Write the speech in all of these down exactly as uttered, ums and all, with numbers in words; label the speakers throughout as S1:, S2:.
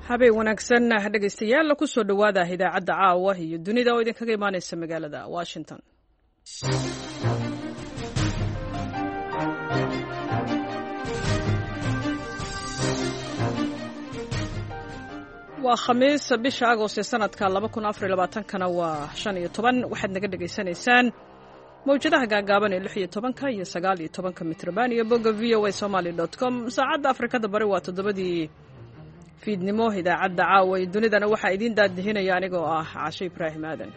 S1: habeen wanaagsan dhegaystayaal ku soo dhawaada idaacadda caawa iyo dunida oo idinkaga imaanaysa magaalada Washington. waa khamiis bisha Agosto sanadka laba kun afar iyo labaatan kana waa shan iyo toban waxaad naga dhageysanaysaan mawjadaha gaagaaban ee lix iyo toban iyo sagaal iyo toban mitrban iyo bogga v o a somali dot com saacadda Afrikada bari waa toddobadii fiidnimo. idaacadda caawa ee dunidana waxaa idiin daadihinaya anigoo ah Caasho Ibraahim Aadan.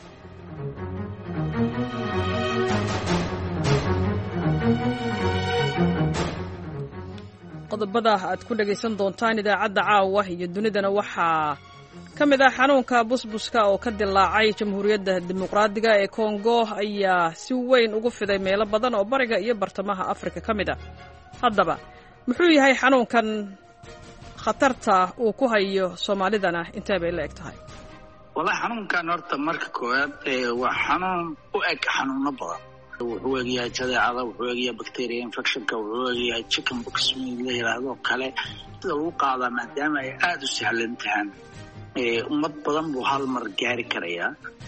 S1: qodobada aad ku dhagaysan doontaan idaacadda caawa iyo dunidana waxaa ka mid ah xanuunka busbuska oo ka dilaacay Jamhuuriyadda Dimuqraadiga ee Kongo ayaa si weyn ugu fiday meelo badan oo bariga iyo bartamaha Afrika ka mid ah. haddaba muxuu yahay xanuunkan khatarta uu ku hayo Soomaalidana intee bay la eg tahay?
S2: walahi xanuunkan horta marka koowaad waa xanuun u eg xanuuno badan. wuxuu eegyahay jadeecada, wuxuu eegyahay bacteria infectionka, wuxuu eegyahay chicken pox la yiraahdo kale. sida lagu qaadaa maadaama ay aad u sahlan tahay ummad badan buu hal mar gaari karayaa.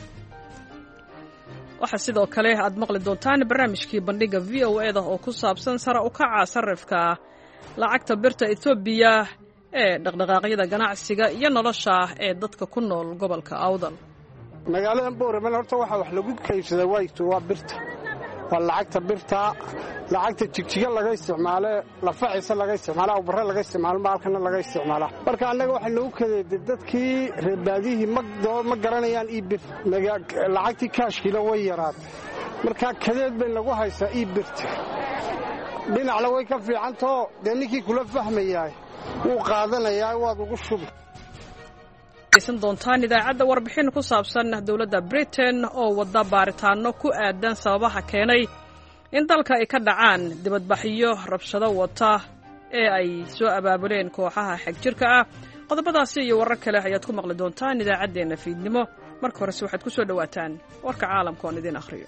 S1: waxaa sidoo kale aad maqli doontaan barnaamijkii bandhiga v o a da oo ku saabsan sare u kaca sarifka lacagta birta Ethiopia ee dhaqdhaqaaqyada ganacsiga iyo nolosha ee dadka ku nool gobolka Awdal.
S3: magaalada Boorama horta waxa wax lagu kaydsadaa wayto waa birta, waa lacagta birta, lacagta jigjiga laga isticmaalo, lafaciisa laga isticmaalo, barra laga isticmaalo, maalkana laga isticmaalo. marka anaga waxa lagu kadeeday dadkii reebaadihii ma garanayaan ii bir lacagtii kaashkiila way yaraad. marka kadeed bay lagu haysaa ii birta dhinacna way ka fiicantoo dee ninkii kula fahmayaa wuu qaadanayaa waad ugu shubi.
S1: aysan doontaan idaacadda warbixin ku saabsan dowladda Britain oo wada baaritaano ku aadan sababaha keenay in dalka ay ka dhacaan dibadbaxyo rabshado wata ee ay soo abaabuleen kooxaha xagjirka ah. qodobadaasi iyo warar kale ayaad ku maqli doontaan idaacadeena fiidnimo. marka hore waxaad ku soo dhawaataan warka caalamka oo idin akhriyo.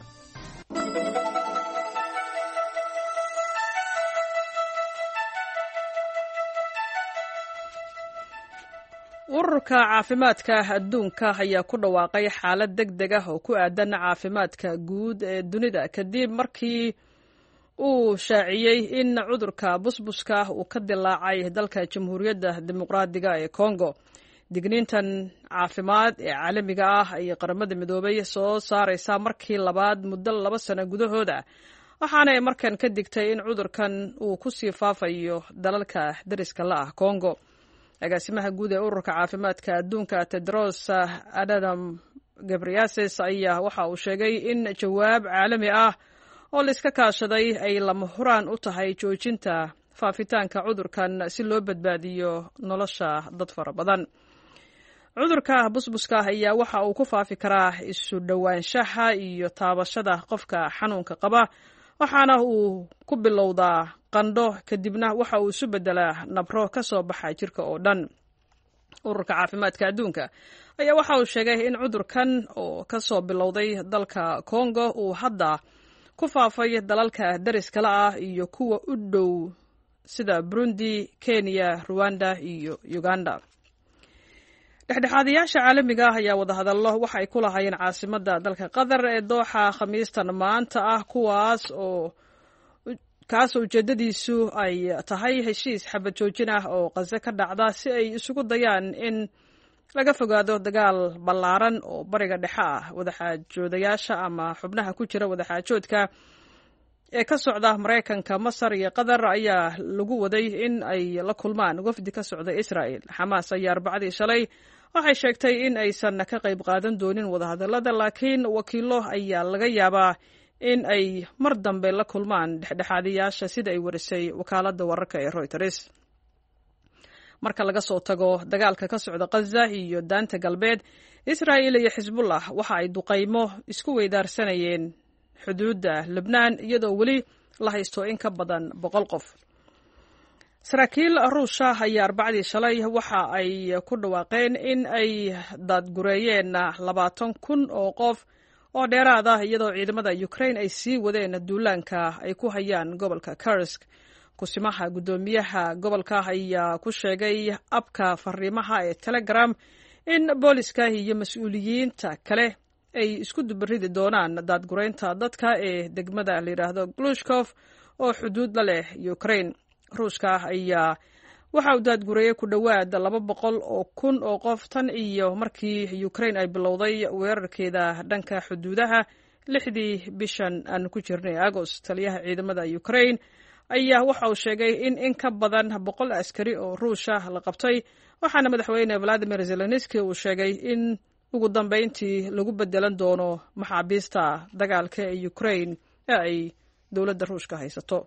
S1: ururka caafimaadka adduunka ayaa ku dhawaaqay xaalad degdeg ah oo ku aadan caafimaadka guud ee dunida kadib markii uu shaaciyey in cudurka busbuska uu ka dilaacay dalka Jamhuuriyadda Dimuqraadiga ee Kongo. digniintan caafimaad ee caalamiga ah ay qaramada midoobay soo saaraysaa markii labaad muddo laba sano gudahooda, waxaana ay markan ka digtay in cudurkan uu ku sii faafayo dalalka dariska la ah Kongo. agaasimaha guud ee ururka caafimaadka adduunka Tedros Adhanom Ghebreyesus ayaa waxa uu sheegay in jawaab caalami ah oo la iska kaashaday ay lama huraan u tahay joojinta faafitaanka cudurkan si loo badbaadiyo nolosha dad fara badan. cudurka busbuska ayaa waxa uu ku faafi karaa isu dhowaanshaha iyo taabashada qofka xanuunka qaba, waxaana uu ku bilowdaa qandho kadibna waxa uu isu bedelaa nabro ka soo baxa jirka oo dhan. ururka caafimaadka adduunka ayaa waxa uu sheegay in cudurkan oo ka soo bilowday dalka Kongo uu hadda ku faafay dalalka dariska la ah iyo kuwa u dhow sida Burundi, Kenya, Rwanda iyo Uganda. dhexdhexaadiyaasha caalamiga ah ayaa wadahadallo waxa ay ku lahaayeen caasimadda dalka Qatar ee Dooxa khamiistan maanta ah, kuwaas oo kaas ujeedadiisu ay tahay heshiis xabad joojin ah oo Gaza ka dhacda si ay isugu dayaan in laga fogaado dagaal ballaaran oo bariga dhexe ah. wadaxaajoodayaasha ama xubnaha ku jira wadaxaajoodka ee ka socda Mareykanka, Masar iyo Qatar ayaa lagu waday in ay la kulmaan wafdi ka socda Israel. Xamaas ayaa Arbacadii shalay waxay sheegtay in aysan ka qayb qaadan doonin wadahadallada, laakiin wakiilo ayaa laga yaabaa in ay mar dambe la kulmaan dhexdhexaadiyaasha sida ay warisay wakaaladda wararka ee Reuters. marka laga soo tago dagaalka ka socda Gaza iyo daanta galbeed, Israel iyo Xisbullah waxa ay duqaymo isku weydaarsanayeen xuduudda Lebanon iyadoo weli la haysto in ka badan boqol qof. saraakiil Ruushka ayaa Arbacadii shalay waxa ay ku dhawaaqeen in ay daadgureeyeen labaatan kun oo qof oo dheeraad ah iyadoo ciidamada Ukraine ay sii wadeen duulaanka ay ku hayaan gobolka Kursk. kusimaha guddoomiyaha gobolka ayaa ku sheegay abka fariimaha ee telegram in booliska iyo mas-uuliyiinta kale ay isku dubaridi doonaan daadgureynta dadka ee degmada la yidhaahdo glushkof oo xuduud la leh ukraine. ruushka ayaa waxa uu daadgureeyey ku dhowaad laba boqol oo kun oo qof tan iyo markii ukraine ay bilowday weerarkeeda dhanka xuduudaha lixdii bishan aan ku jirnay agost. taliyaha ciidamada ukraine ayaa waxa uu sheegay in in ka badan boqol askari oo ruusha la qabtay, waxaana madaxweyne valadimir zelenski uu sheegay in ugu dambeyntii lagu bedelan doono maxaabiista dagaalka ee ukraine ee ay dowladda ruushka haysato.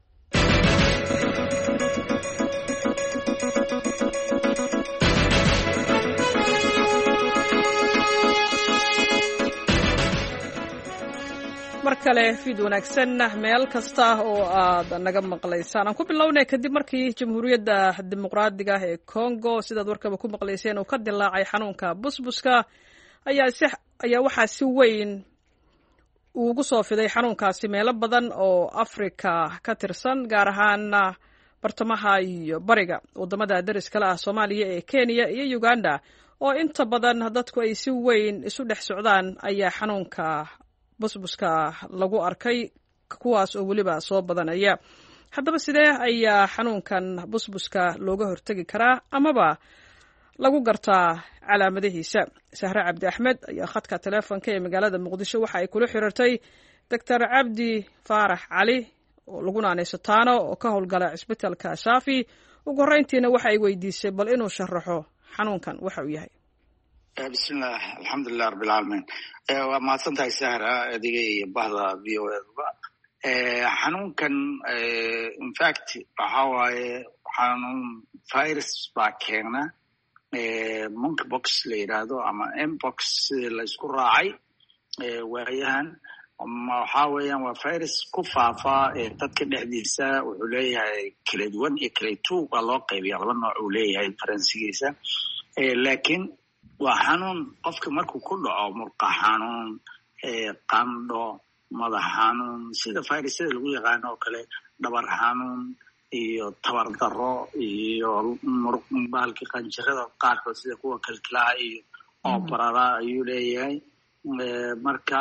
S1: mar kale fiid wanaagsan meel kasta oo aad naga maqlaysaan. aan ku bilownay kadib markii jamhuuriyadda dimuqraadiga ee Congo sidaad warkaba ku maqlayseen uu ka dilaacay xanuunka busbuska ayaa si ayaa waxaa si weyn ugu soo fiday xanuunkaasi meelo badan oo Afrika ka tirsan, gaar ahaan bartamaha iyo bariga wadamada dariska ah Soomaaliya ee Kenya iyo Uganda oo inta badan dadku ay si weyn isu dhex socdaan ayaa xanuunka busbuska lagu arkay, kuwaas oo weliba soo badanaya. haddaba sidee ayaa xanuunkan busbuska looga hortegi karaa amaba lagu gartaa calaamadihiisa? Sahre Cabdi Axmed ayaa khadka teleefonka ee magaalada Muqdisho waxa ay kula xiriirtay Doctor Cabdi Faarax Cali oo lagu naanayso Taano oo ka howlgala cisbitaalka Shaafi. ugu horreyntiina waxa ay weydiisay bal inuu sharaxo xanuunkan waxa uu yahay.
S2: bismillah alxamdulilah rabbil caalamiin. waa mahadsantahay Sahra adiga iyo bahda v o a. xanuunkan infact waxa waaye xanuun virus baa keena, monkeypox la yidhaahdo ama mpox la isku raacay waayahan. waxa weeyaan waa virus ku faafa dadka dhexdiisa. wuxuu leeyahay grade one iyo grade two waa loo qaybiya, laba nooc uu leeyahay faransigiisa. laakiin waa xanuun qofka markuu ku dhaco murqa xanuun, qandho, madax xanuun sida virusyada lagu yaqaano oo kale, dhabar xanuun iyo tabar daro iyo baalki qanjirada qaarkood sida kuwa kalkilaha iyo oo barara ayuu leeyahay. marka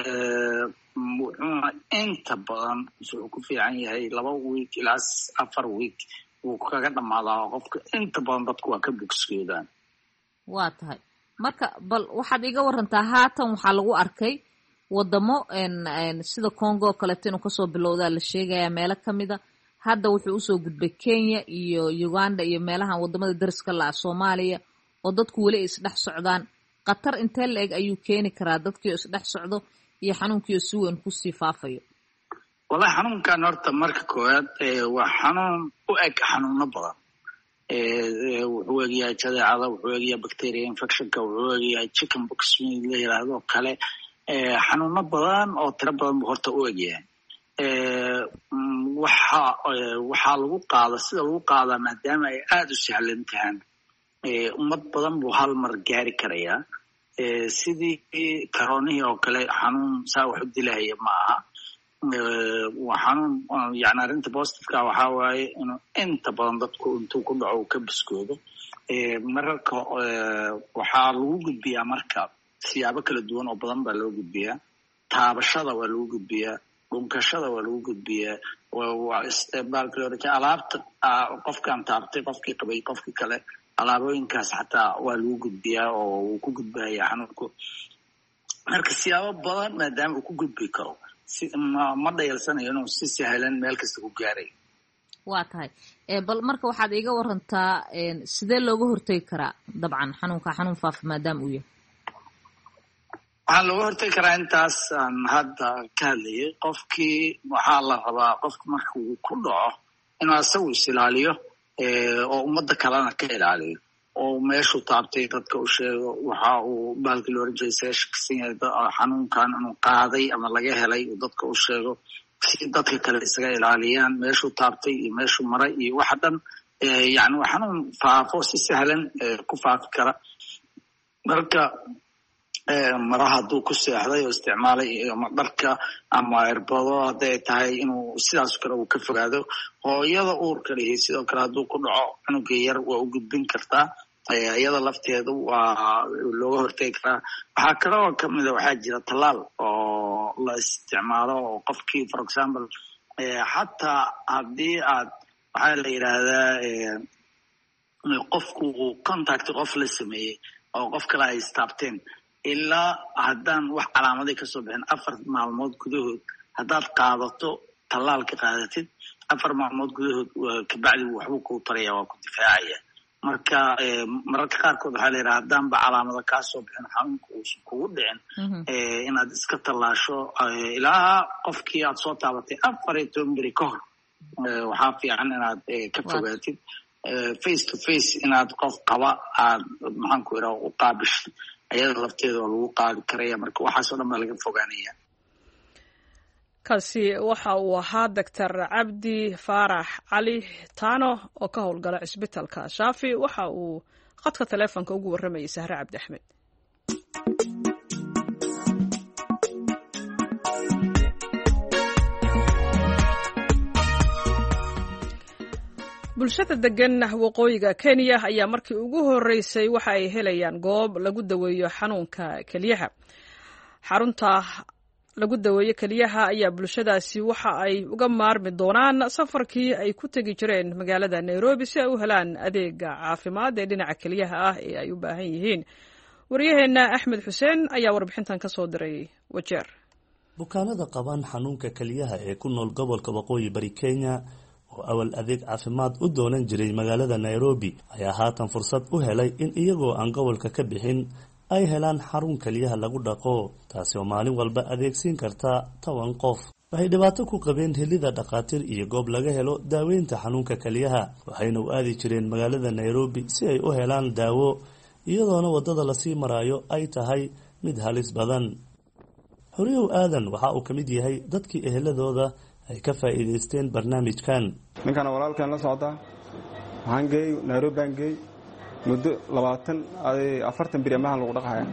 S2: wuxuuna inta badan wuxuu ku fiican yahay laba week ilaa afar week wuu kaga dhammaadaa qofka. inta badan dadku waa ka bogsoodaan.
S4: waa tahay marka bal waxaad iga warantaa haatan waxaa lagu arkay wadamo sida Congo oo kaleeto inuu kasoo bilowdaa la sheegaya meelo kamida. hadda wuxuu usoo gudbay Kenya iyo Uganda iyo meelahan wadamada dariska la ah Soomaaliya oo dadku weli isdhex socdaan. qatar intee la eg ayuu keeni karaa dadkii isdhex socdo iyo xanuunkii si weyn ku sii faafayo?
S2: wallahi xanuunkan horta marka koowaad waa xanuun u eg xanuuno badan. wuxuu egyahay jadeecada, wuxuu egyahay bacteria infectionka, wuxuu egyahay chicken pox la yiraahdo kale. xanuuno badan oo tiro badan buu horta u egyahay. waxa waxaa lagu qaada sida lagu qaadaa maadaama ay aada u sahlan tahaan ummad badan buu hal mar gaari karayaa. sidii karoonihii oo kale xanuun saa wax u dilahaya ma aha. waa xanuun yani arrinta positiveka waxaa waaye inuu inta badan dadku intuu ku dhaco uu ka biskoodo. mararka waxaa lagu gudbiyaa marka siyaabo kala duwan oo badan baa loo gudbiyaa. taabashada waa lagu gudbiyaa, dhunkashada waa lagu gudbiyaa, baalka alaabta qofkaan taabtay qofkii qabay qofkii kale alaabooyinkaas xataa waa lagu gudbiyaa oo uu ku gudbaya xanuunku. marka siyaabo badan maadaama uu ku gudbi karo ma dhayalsanayo inuu si sahlan meel kasta ku gaaray.
S4: waa tahay bal marka waxaad iiga warantaa sidee looga hortegi karaa dabcan xanuunka xanuun faafa maadaama uu yahay?
S2: waxaa looga hortegi karaa intaas aan hadda ka hadlayay. qofkii waxaa la rabaa qofka marka uu ku dhaco inuu asagu is ilaaliyo oo ummadda kalena ka ilaaliyo, oo meeshuu taabtay dadka u sheego. waxa uu baalki loo oran jiray see shakisan yahay xanuunkan inuu qaaday ama laga helay uu dadka u sheego si dadka kale isaga ilaaliyaan meeshuu taabtay iyo meeshuu maray iyo waxa dhan. yani waa xanuun faafo si sahlan ku faafi kara. marka maraha hadduu ku seexday oo isticmaalay ama dharka ama irbado hadday tahay inuu sidaas kale uu ka fogaado. hooyada uurka lihi sidoo kale hadduu ku dhaco cunuga yar waa u gudbin kartaa, iyada lafteedu waa looga hortegi karaa. waxaa kale oo kamida waxaa jira tallaal oo la isticmaalo oo qofkii for example xataa haddii aad waxaa la yidhaahdaa qofku uu contact qof la sameeyey oo qof kale ay istaabteen, ilaa haddaan wax calaamaday kasoo bixin afar maalmood gudahood haddaad qaadato tallaalka qaadatid afar maalmood gudahood kabacdi waxbuu kuu taraya, waa ku difaacaya. marka mararka qaarkood waxaa la yidhaha haddaanba calaamado kaasoo bixin xanuunka uusan kugu dhicin inaad iska tallaasho ilaa qofkii aad soo taabatay afar iyo toban beri ka hor. waxaa fiican inaad ka fogaatid face to face inaad qof qaba aad maxaanku iraa u qaabisho, ayada lafteeda waa lagu qaadi karaya. marka waxaasoo dhan baa laga fogaanaya.
S1: kaasi waxa uu ahaa doctor cabdi faarax cali taano oo ka howlgala cisbitaalka shaafi. waxa uu khadka taleefonka ugu warramayay sahre cabdi axmed. bulshada degan waqooyiga kenya ayaa markii ugu horeysay waxa ay helayaan goob lagu daweeyo xanuunka keliyaha. xarunta lagu daweeyo keliyaha ayaa bulshadaasi waxa ay uga maarmi doonaan safarkii ay ku tegi jireen magaalada nairobi si ay u helaan adeega caafimaad ee dhinaca keliyaha ah ee ay u baahan yihiin. waryaheena axmed xuseen ayaa warbixintan ka soo diray wajeer.
S5: bukaanada qaban xanuunka keliyaha ee ku nool gobolka waqooyi bari kenya oo awal adeeg caafimaad u doonan jiray magaalada nairobi ayaa haatan fursad u helay in iyagoo aan gobolka ka bixin ay helaan xarun keliyaha lagu dhaqo, taasi oo maalin walba adeegsiin karta toban qof. waxay dhibaato ku qabeen helida dhakhaatiir iyo goob laga helo daaweynta xanuunka keliyaha, waxayna u aadi jireen magaalada nairobi si ay u helaan daawo, iyadoona waddada lasii maraayo ay tahay mid halis badan. xuriyow aadan waxa uu ka mid yahay dadkii eheladooda ay ka faa'iidaysteen barnaamijkan.
S6: ninkana walaalkan la socdaa waxaan geey nairobi baan geey muddo labaatan afartan beri amahan lagu dhaqahaya.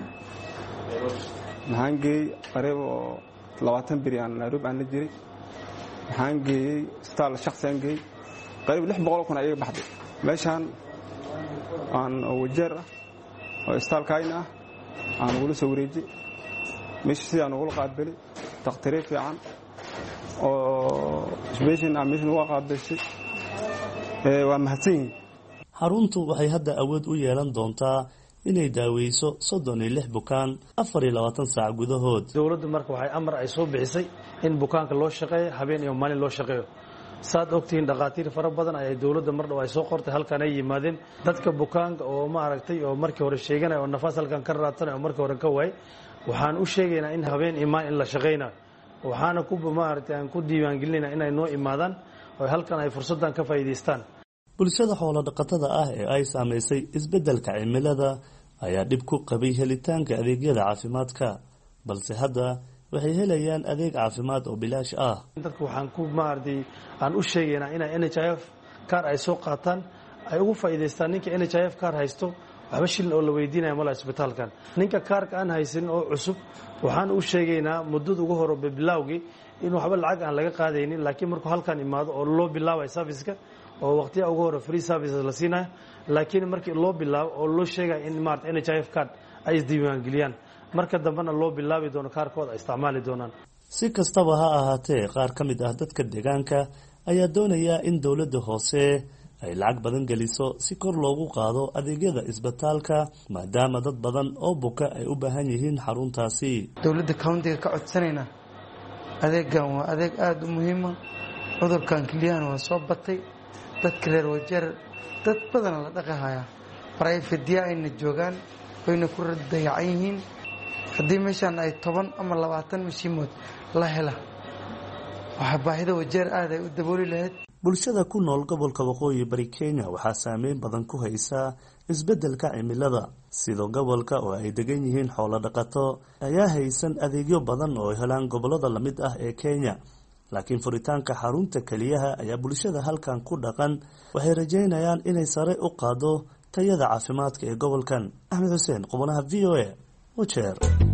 S6: waxaan geeyey qareeb oo labaatan beri aan nairobi aan la jiray. waxaan geeyey staal shaksi aan geeyey qareeb lix boqol kun ayaga baxday. meeshaan aan wajeer ah oo staalkayna ah aan ugula soo wareejiyey. meesha sidaan ugula qaadbeli dakhtariin fiican oo isbeeshin ah meeshan uga qaadbaysay. waa mahadsan yihiin.
S5: xaruntu waxay hadda awood u yeelan doontaa inay daaweyso soddon iyo lix bukaan afar iyo labaatan saac gudahood.
S7: dowladdu marka waxay amar ay soo bixisay in bukaanka loo shaqeeyo habeen iyo maalin loo shaqeeyo. saad ogtihiin dhakhaatiir fara badan ayay dowladda mar dhow ay soo qortay halkan ay yimaadeen. dadka bukaanka oo ma aragtay oo markii hore sheeganaya oo nafaas halkan ka raadsanaya oo markii hore ka waayay waxaan u sheegaynaa in habeen iyo maalin in la shaqaynayo. waxaana ku maaragtay aan ku diiwaangelinayna inay noo imaadaan oo halkan ay fursaddan ka faa'iidaystaan.
S5: bulshada xoolo dhaqatada ah ee ay saamaysay isbeddelka cimilada ayaa dhib ku qabay helitaanka adeegyada caafimaadka, balse hadda waxay helayaan adeeg caafimaad oo bilaash ah.
S7: dadka waxaan ku maaragtay aan u sheegaynaa inay N H I F kaar ay soo qaataan ay ugu faa'iidaystaan. ninka N H I F kaar haysto waxba shilin oo la weydiinaya mala isbitaalkan. ninka kaarka aan haysan oo cusub waxaan u sheegaynaa muddada ugu hore bilowgii in waxba lacag aan laga qaadaynin, laakiin markuu halkan imaado oo loo bilaabay serviceka oo waqtiga ugu hore free services la siinayo, laakiin markii loo bilaabo oo loo sheegay in maarta N H I F card ay isdiiwaangeliyaan marka dambena loo bilaabi doono kaarkooda ay isticmaali doonaan.
S5: si kastaba ha ahaatee qaar ka mid ah dadka deegaanka ayaa doonaya in dowladda hoose ay lacag badan geliso si kor loogu qaado adeegyada isbitaalka maadaama dad badan oo buka ay u baahan yihiin xaruntaasi.
S8: dowladda countiga ka codsanayna adeegan waa adeeg aada u muhiima. cudurkan keliyahana waa soo batay. dadka reer wajeer dad badana la dhaqahayaa barayfadya ayna joogaan wayna ku dayacan yihiin. haddii meeshaan ay toban ama labaatan mashiimood la hela waxaa baahida wajeer aad ay u dabooli lahayd.
S5: bulshada ku nool gobolka waqooyi bari kenya waxaa saameyn badan ku haysaa isbeddelka cimilada. sidoo gobolka oo ay degan yihiin xoolo dhaqato ayaa haysan adeegyo badan oo helaan gobollada lamid ah ee kenya, laakiin furitaanka xarunta keliyaha ayaa bulshada halkan ku dhaqan waxay rajaynayaan inay sare u qaado tayada caafimaadka ee gobolkan. axmed xuseen, qubanaha v o a wajeer.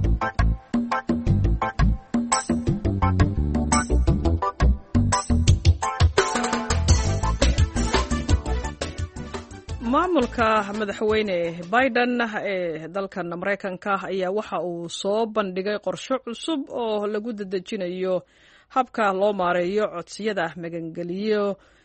S1: maamulka madaxweyne biden ee dalkan maraykanka ayaa waxa uu soo bandhigay qorshe cusub oo lagu dedejinayo habka loo maareeyo codsiyada magangeliyo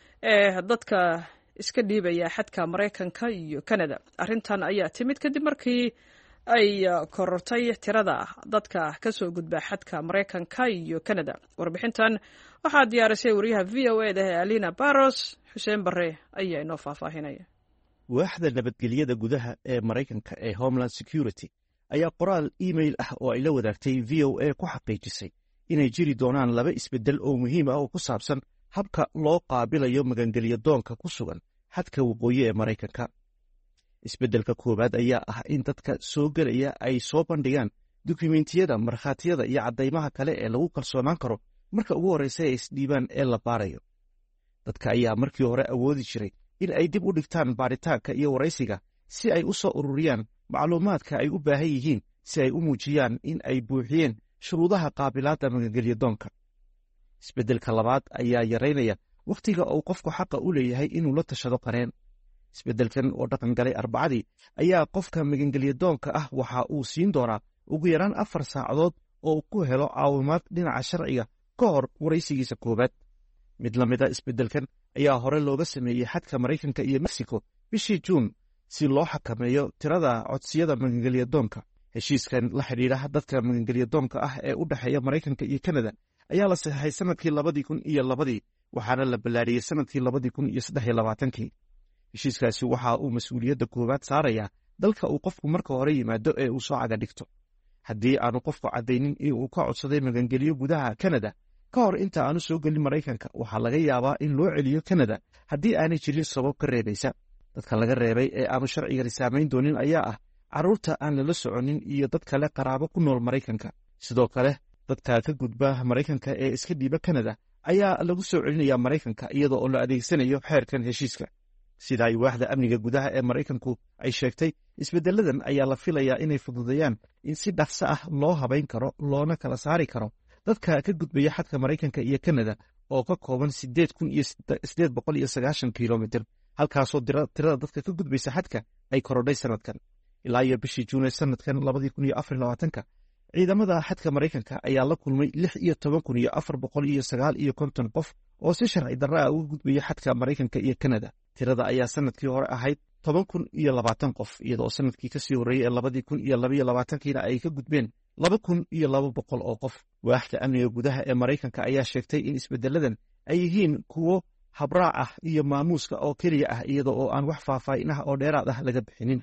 S1: ee dadka iska dhiibaya xadka maraykanka iyo kanada. arrintan ayaa timid kadib markii ay korortay tirada dadka ka soo gudba xadka maraykanka iyo kanada. warbixintan waxaa diyaarisay wariyaha v o e da ee alina baros. xuseen bare ayaa inoo faahfaahinaya.
S9: waaxda nabadgelyada gudaha ee maraykanka ee homeland security ayaa qoraal email ah oo ay la wadaagtay v o a ku xaqiijisay inay jiri doonaan laba isbeddel oo muhiim ah oo ku saabsan habka loo qaabilayo magangelyo doonka ku sugan xadka waqooyi ee maraykanka. isbeddelka koowaad ayaa ah in dadka soo gelaya ay soo bandhigaan dukumentiyada, markhaatiyada iyo caddaymaha kale ee lagu kalsoonaan karo marka ugu horreysa ay isdhiibaan ee la baarayo. dadka ayaa markii hore awoodi jiray in ay dib u dhigtaan baaritaanka iyo waraysiga si ay u soo ururiyaan macluumaadka ay u baahan yihiin si ay u muujiyaan in ay buuxiyeen shuruudaha qaabilaadda magangelyo doonka. isbeddelka labaad ayaa yaraynaya wakhtiga uu qofku xaqa u leeyahay inuu la tashado qareen. isbeddelkan oo dhaqan galay arbacadii ayaa qofka magangelyo doonka ah waxa uu siin doonaa ugu yaraan afar saacadood oo uu ku helo caawimaad dhinaca sharciga ka hor waraysigiisa koowaad. mid la mida isbeddelkan ayaa hore looga sameeyey xadka maraykanka iyo mexico bishii juun si loo xakameeyo tirada codsiyada magangelyo doonka. heshiiskan la xidhiidha dadka magangelyo doonka ah ee u dhexeeya maraykanka iyo kanada ayaa la saxeexay sanadkii labadii kun iyo labadii waxaana la ballaariyey sanadkii labadii kun iyo saddex iyo labaatankii. heshiiskaasi waxa uu mas-uuliyadda koowaad saarayaa dalka uu qofku marka hore yimaado ee uu soo caga dhigto. haddii aanu qofku caddaynin in uu ka codsaday magangelyo gudaha kanada ka hor inta aanu soo gelin maraykanka, waxaa laga yaabaa in loo celiyo kanada haddii aanay jirin sabab ka reebaysa. dadka laga reebay ee aanu sharcigani saamayn doonin ayaa ah carruurta aan lala soconin iyo dad kale qaraabo ku nool maraykanka. sidoo kale dadka ka gudba maraykanka ee iska dhiiba kanada ayaa lagu soo celinayaa maraykanka iyada oo la adeegsanayo xeerkan heshiiska. sida ay waaxda amniga gudaha ee maraykanku ay sheegtay, isbeddeladan ayaa la filayaa inay fududeeyaan in si dhaqso ah loo habayn karo loona kala saari karo dadka ka gudbaya xadka maraykanka iyo kanada oo ka kooban sideed kun iyo sideed boqol iyo sagaashan kilomitir, halkaasoo tirada dadka ka gudbaysa xadka ay korodhay sanadkan. ilaa iyo bishii juune sanadkan labadii kun iyo afar iyo labaatanka ciidamada xadka maraykanka ayaa la kulmay lix iyo toban kun iyo afar boqol iyo sagaal iyo konton qof oo si sharci darra ah uga gudbaya xadka maraykanka iyo kanada. tirada ayaa sanadkii hore ahayd toban kun iyo labaatan qof, iyadoo sanadkii kasii horreeyey ee labadii kun iyo labaiyo labaatankiina ay ka gudbeen laba kun iyo laba boqol oo qof. waaxda amniga gudaha ee maraykanka ayaa sheegtay in isbeddeladan ay yihiin kuwo habraac ah iyo maamuuska oo keliya ah iyada oo aan wax faahfaahin ah oo dheeraad ah laga bixinin.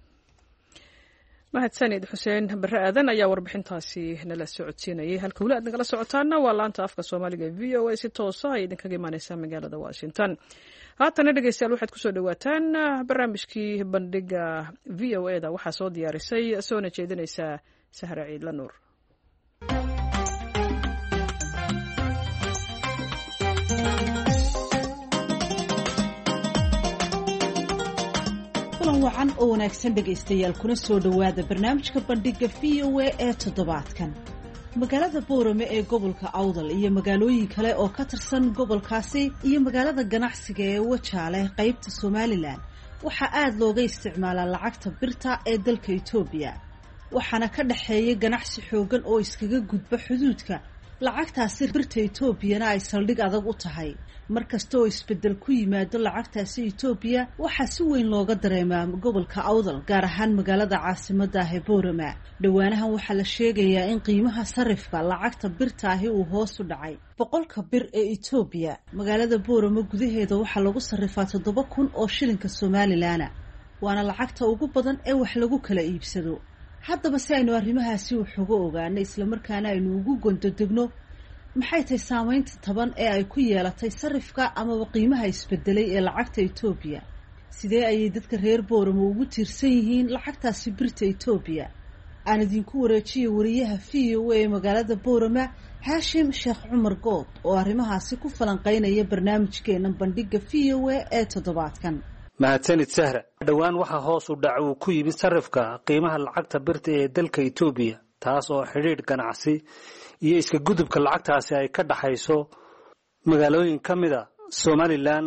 S1: mahadsanid xuseen bare aadan ayaa warbixintaasi nala socodsiinayay. halka weli aad nagala socotaana waa laanta afka soomaaliga e v o a si toosa ay idinkaga imaaneysaa magaalada washington. haatana dhegeystayaal waxaad kusoo dhawaataan barnaamijkii bandhiga v o e da waxaa soo diyaarisay soona jeedinaysaa sahra ciidla nuur.
S10: wacan oo wanaagsan dhegaystayaal kuna soo dhowaada barnaamijka bandhiga v o a ee toddobaadkan. magaalada boorame ee gobolka awdal iyo magaalooyin kale oo ka tirsan gobolkaasi iyo magaalada ganacsiga ee wajaale qaybta somalilan waxaa aada looga isticmaalaa lacagta birta ee dalka etoobiya, waxaana ka dhexeeya ganacsi xoogan oo iskaga gudba xuduudka. lacagtaasi birta etoobiyana ay saldhig adag u tahay. markasta oo isbeddel ku yimaado lacagtaasi etoobiya waxaa si weyn looga dareemaa gobolka awdal, gaar ahaan magaalada caasimadda ah ee boorama. dhowaanahan waxaa la sheegayaa in qiimaha sarifka lacagta birta ahi uu hoos u dhacay. boqolka bir ee etoobiya magaalada boorama gudaheeda waxaa lagu sarrifaa toddoba kun oo shilinka somalilaana, waana lacagta ugu badan ee wax lagu kala iibsado. haddaba si aynu arrimahaasi wax uga ogaano islamarkaana aynu ugu gondodegno, maxay tahay saamaynta taban ee ay ku yeelatay sarifka amaba qiimaha isbedelay ee lacagta etoobiya? sidee ayay dadka reer booramo ugu tiirsan yihiin lacagtaasi birta etoobiya? aan idinku wareejiyo wariyaha v o a ee magaalada boorama haashim sheekh cumar good oo arrimahaasi ku falanqeynaya barnaamijkeena bandhiga v o a ee toddobaadkan.
S11: mahadsanid sahra. dhowaan waxaa hoos u dhac uu ku yimid sarifka qiimaha lacagta birta ee dalka etoobiya, taas oo xidhiidh ganacsi iyo iska gudubka lacagtaasi ay ka dhaxayso magaalooyin ka mid a somalilan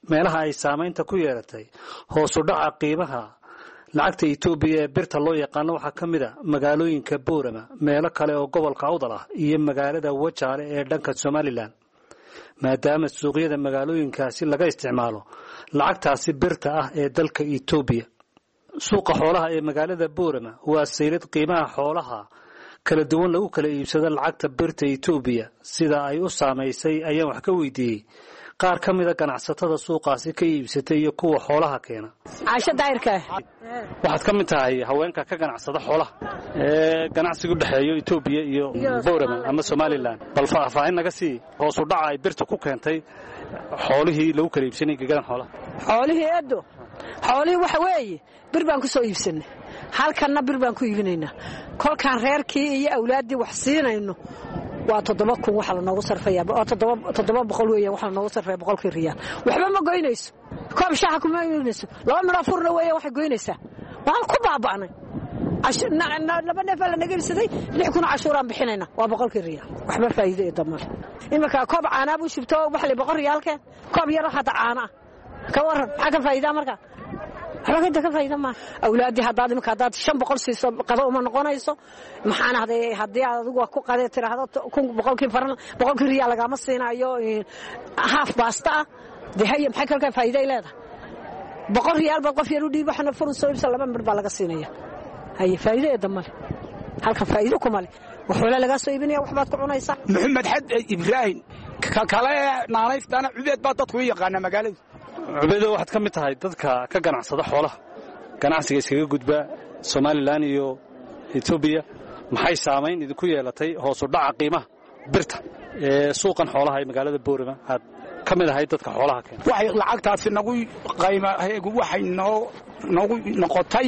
S11: meelaha ay saamaynta ku yeelatay hoos u dhaca qiimaha lacagta Itoobiya ee birta loo yaqaan waxaa ka mid ah magaalooyinka Boorama, meelo kale oo gobolka Awdal ah iyo magaalada Wajaale ee dhanka Somaliland. maadaama suuqyada magaalooyinkaasi laga isticmaalo lacagtaasi birta ah ee dalka Itoobiya. suuqa xoolaha ee magaalada Boorama waa saylad qiimaha xoolaha kala duwan lagu kala iibsado lacagta birta Itoobiya. sida ay u saameysay ayaan wax ka weydiiyey qaar ka mid ah ganacsatada suuqaasi ka iibsatay iyo kuwa xoolaha keena.
S12: Caasha Daayirka
S11: waxaad ka mid tahay haweenka ka ganacsada xoolaha ee ganacsiga u dhaxeeyo Itoobiya iyo Boorama ama Somaliland. bal faahfaahin naga sii hoos u dhaca ay birta ku keentay xoolihii lagu kala iibsanay geegan xoolaha.
S12: xoolihii eedo xoolihii waxa weeye bir baan ku soo iibsanay, halkanna bir baan ku iibinaynaa. kolkaan reerkii iyo awlaaddii wax siinayno waa toddoba kun waxa la noogu sarfeeyaa oo toddoba toddoba boqol weeyaan waxa la noogu sarfeeyaa boqolkii riyaal. waxba ma goynayso, koob shaaha kuma goynayso, laba miro furna weeyaan waxay goynaysaa. waan ku baaba'nay laba neef la naga ibsaday lix kun cashuuraan bixinayna waa boqolkii riyaal. waxba faa'iido ee damar imika koob caana buu shibto waxa la boqol riyaalka koob yar hada caana ka waran maxaa ka faa'iido marka waxba ka faa'iido ma awlaadii haddaad imika haddaad shan boqol siiso qado uma noqonayso. maxaan haday haddii aad adigu ku qaday tiraahdo kun boqolkii faran boqolkii riyaal lagama siinayo half basta de hay maxay kalka faa'iido leedahay boqol riyaal ba qof yar u dhiib waxna furun soo ibsa laba mir baa laga siinaya. hay faa'iido ee damar halka faa'iido kuma leh waxoola laga soo iibinaya waxbaad ku cunaysaa.
S13: Maxamed Xad Ibrahim ka kale naanaystana cubeed baa dadku u yaqaan magaalada.
S11: cubeedo waxaad ka mid tahay dadka ka ganacsada xoolaha ganacsiga iskaga gudba Somaliland iyo Itoobiya. maxay saameyn idinku yeelatay hoos u dhaca qiimaha birta ee suuqan xoolaha ee magaalada Boorama aad ka mid ahay dadka xoolaha keen?
S13: waxay lacagtaasi nagu qiimaheegu waxay noo nagu noqotay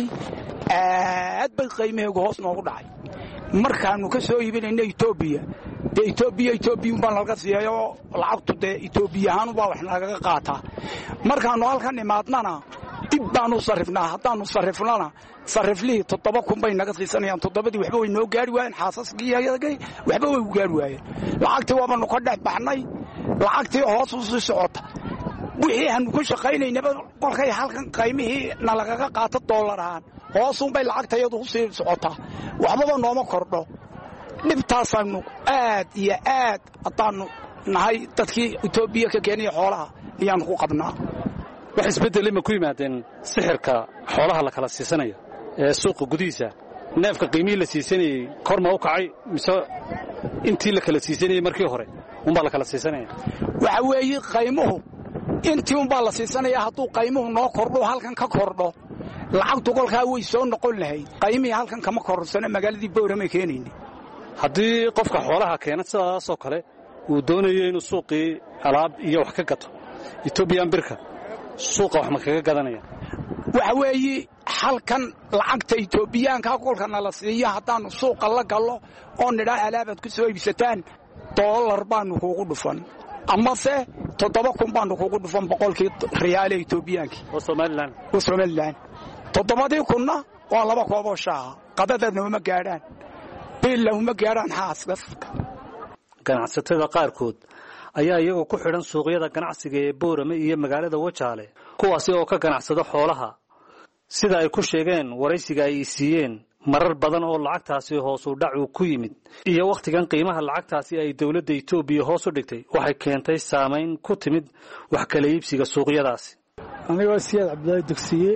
S13: aad bay qiimaheegu hoos noogu dhacay markaanu ka soo iibinayna Itoobiya. de Itoobiya Itoobiya baan laga siiyo lacagtu de Itoobiyahan baa wax naga qaataa. markaanu halkan imaadnana dib baanu sarifnaa, haddaanu sarifnana sariflii toddoba kun bay naga siisanayaan. toddobadii waxba way noo gaari waayeen, xaasaskii ayagay waxba way u gaari waayeen. lacagtii waabanu ka dhex baxnay, lacagtii hoos u sii socota. wixii aanu ku shaqaynaynaba kolkay halkan qiimihii nalagaga qaato dollar ahaan hoosun bay lacagtayadu u sii socotaa, waxbaba nooma kordho. dhibtaasaanu aad iyo aad haddaanu nahay dadkii Itoobiya ka keenay xoolaha ayaanu ku qabnaa.
S11: wax isbedel ma ku yimaadeen sixirka xoolaha la kala siisanayo ee suuqa gudihiisa? neefka qiimihii la siisanayay kor ma u kacay mise intii la kala siisanayay markii hore unbaa la kala siisanaya?
S13: waxa weeye qiimuhu intii unbaa la siisanaya. hadduu qiimuhu noo kordho halkan ka kordho lacagtu kolkaa way soo noqon lahayd. qiimihii halkan kama korsana magaaladii Boorama keenayna.
S11: haddii qofka xoolaha keena sidaasoo kale uu doonayo inuu suuqii alaab iyo wax ka gato Itoobiyan birka suuqa wax ma kaga gadanaya?
S13: waxa weeye halkan lacagta Itoobiyaanka kolkana la siiyo haddaanu suuqa la gallo oo nidhaa alaabaad ku soo iibsataan dollar baanu kugu dhufan amase toddoba kun baanu kugu dhufan boqolkii riyaal ee Itoobiyaanka
S11: oo Somaliland
S13: oo Somaliland. toddobadii kunna waa laba koob oo shaaha qadadana uma gaadhaan bil uma gaadhaan xaaska.
S11: ganacsatada qaarkood ayaa iyagoo ku xidhan suuqyada ganacsiga ee Boorama iyo magaalada Wajaale kuwaasi oo ka ganacsada xoolaha. sida ay ku sheegeen waraysiga ay siiyeen marar badan oo lacagtaasi hoos u dhac uu ku yimid iyo waqtigan qiimaha lacagtaasi ay dawladda Itoobiya hoos u dhigtay waxay keentay saameyn ku timid wax kala iibsiga suuqyadaasi.
S14: aniga Siyaad Cabdulaahi Dugsiye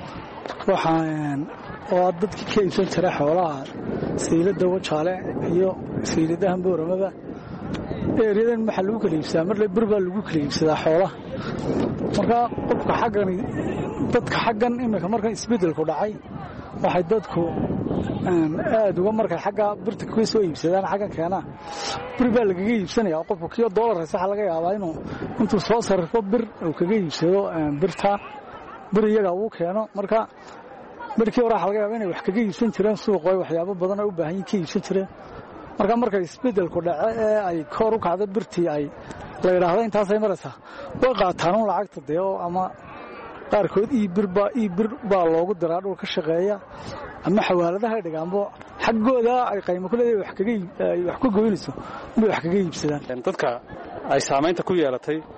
S14: waxaan oo dadkii ka iibsan jiray xoolaha saylada Wajaale iyo sayladaha Boorama ereedan waxa lagu kala iibsadaa mar bir baa lagu kala iibsadaa xoolaha. marka qofka xaggan dadka xaggan imika marka isbedelku dhacay waxay dadku aad uga markay xagga birta ku soo iibsadaan xaggan keena bir baa laga iibsanayaa. qofku kiyo dollar sax laga yaabaa inuu intuu soo sarrifo bir uu kaga iibsado birta bir iyaga uu keeno. marka birkii hore waxa laga yaabaa inay wax kaga iibsan jireen suuqa waxyaabo badan oo u baahan yihiin ka iibsan jireen. marka markay isbedelku dhacay ee ay kor u kacday birtii ay la yiraahdo intaas ay maraysaa way qaataan lacagta deeyo ama qaarkood ii bir baa ii bir baa loogu diraa dhul ka shaqeeya ama xawaaladaha dhigaanbo xaggooda ay qiimo ku leeyahay wax kaga wax ku goynayso inay wax kaga iibsadaan.
S11: dadka ay saameynta ku yeelatay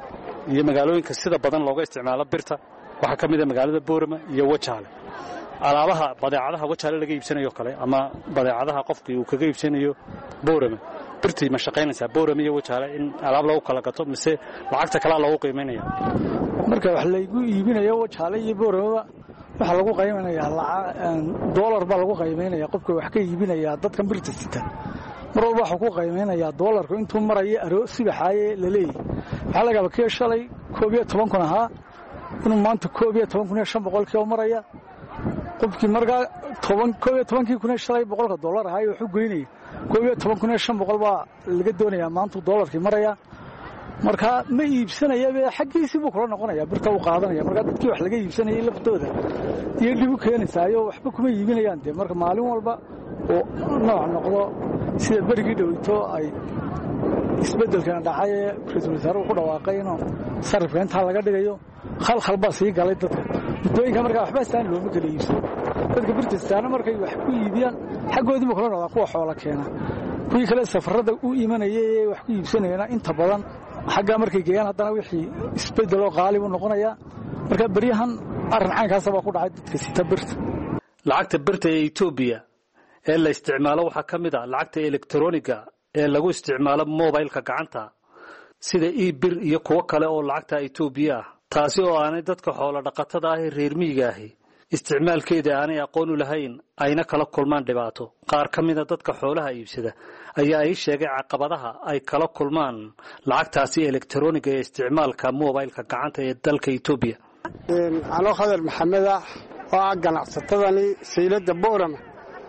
S11: iyo magaalooyinka sida badan looga isticmaalo birta waxaa ka mid ah magaalada Boorama iyo Wajaale alaabaha badeecadaha Wajaale laga iibsanayo kale ama badeecadaha qofkii uu kaga iibsanayo Boorama birtii ma shaqaynaysaa Boorama iyo Wajaale in alaab lagu kala gato mise lacagta kala loogu qiimeynaya
S14: marka wax lagu iibinayo Wajaale iyo Boorama waxa lagu qiimeeyaa lacag dollar baa lagu qiimeeyaa qofka wax ka iibinaya dadka birta sita mar walba waxa ku qiimeeyaa dollarku intuu marayo aro sibaxaaye la leeyahay waxa laga yaabaa shalay koob iyo toban kun ahaa inuu maanta koob iyo toban kun iyo shan boqol ka maraya qofkii markaa toban koob iyo toban kun iyo shalay boqol dollar ahaa wuxuu goynay koob iyo toban kun iyo shan boqol baa laga doonayaa maanta dollarkii maraya marka ma iibsanaya xaqiisii buu kula noqonaya birta uu qaadanaya marka dadkii wax laga iibsanayay laftooda iyo dib u keenaysaa waxba kuma iibinayaan de marka maalin walba oo nooc noqdo sida berigii dhaweyto ay isbedelkan dhacay ra'iisul wasaare ku dhawaaqay inuu sarifka inta laga dhigayo khal khal baa sii galay dadka mudooyinka marka waxba saan looma kala iibsan dadka birtistaana markay wax ku iibiyaan xagoodii kula noqda kuwa xoolo keena kuwii kale safarada u iimanayay wax ku iibsanayna inta badan xagga markay geeyaan haddana wixii isbedel oo qaali u noqonaya marka bariyahan arin caynkaas baa ku dhacay dadka sita birta
S11: lacagta birta ee Itoobiya ee la isticmaalo waxa ka mid ah lacagta elektarooniga ee lagu isticmaalo mobilka gacanta sida e-bir iyo kuwa kale oo lacagta Itoobiya taasi oo aanay dadka xoolo dhaqatada ah reer miyiga ah isticmaalkeeda aanay aqoon u lahayn ayna kala kulmaan dhibaato qaar ka mid ah dadka xoolaha iibsada ayaa ay sheegay caqabadaha ay kala kulmaan lacagtaasi elektarooniga ee isticmaalka mobilka gacanta ee dalka Itoobiya
S3: een alo khadar maxamed ah oo ganacsatadani saylada Boorama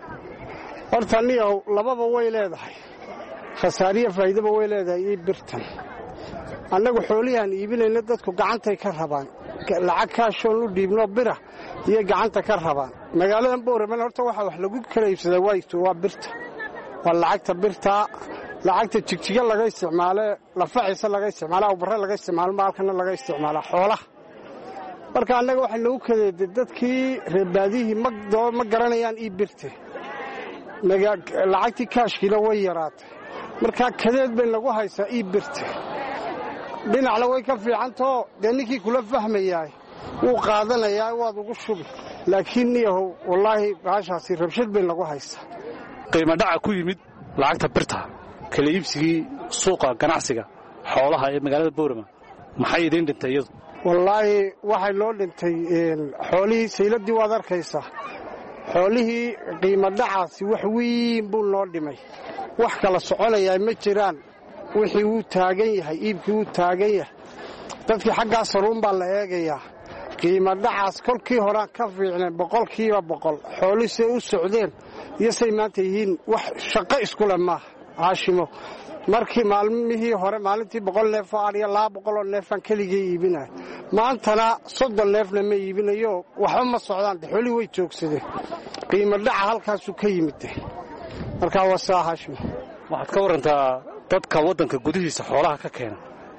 S3: horta niyow lababa way leedahay khasaariye faa'iido way leedahay ii birtan annagu xooliyan iibinayna dadku gacantay ka rabaan lacag ka shoon u dhiibno bira iyo gacanta ka rabaan magaalada Boorama horta waxa wax lagu kala iibsadaa wayto waa birta waa lacagta birta lacagta jigjiga laga isticmaalo lafaciisa laga isticmaalo oo barre laga isticmaalo maalkana laga isticmaalo xoolaha marka annaga waxa lagu kadeeday dadkii reebaadihii magdo ma garanayaan ii birta lacagtii kaashkiina way yaraatay marka kadeed bay lagu haysaa ii birta dhinacna way ka fiicantoo dee ninkii kula fahmayaay wuu qaadanayaa waad ugu shubi laakiin niyahow wallaahi baashaasi rabshad bay lagu haysaa
S11: qiimo dhaca ku yimid lacagta birta kala iibsigii suuqa ganacsiga xoolaha ee magaalada Boorama maxay idin dhintay iyadu
S3: wallaahi waxay loo dhintay xoolihii sayladii waad arkaysaa xoolihii qiimo dhacaasi wax weyn buu loo dhimay wax kala soconaya ma jiraan wixii uu taagan yahay iibkii uu taagan yahay dadkii xagga saruun baa la eegayaa qiimo dhacaas kolkii hore ka fiicnay boqolkiiba boqol xoolihii u socdeen iyo say maanta yihiin wax shaqo isku leh ma haashimo markii maalmihii hore maalintii boqol neef oo ariya laba boqol oo neef aan keligii iibinay maantana soddon neefna ma iibinayo waxba ma socdaan xoolihii way joogsadeen qiimo dhaca halkaas uu ka yimid marka waa haashimo
S11: waxaad ka warantaa dadka wadanka gudihiisa xoolaha ka keena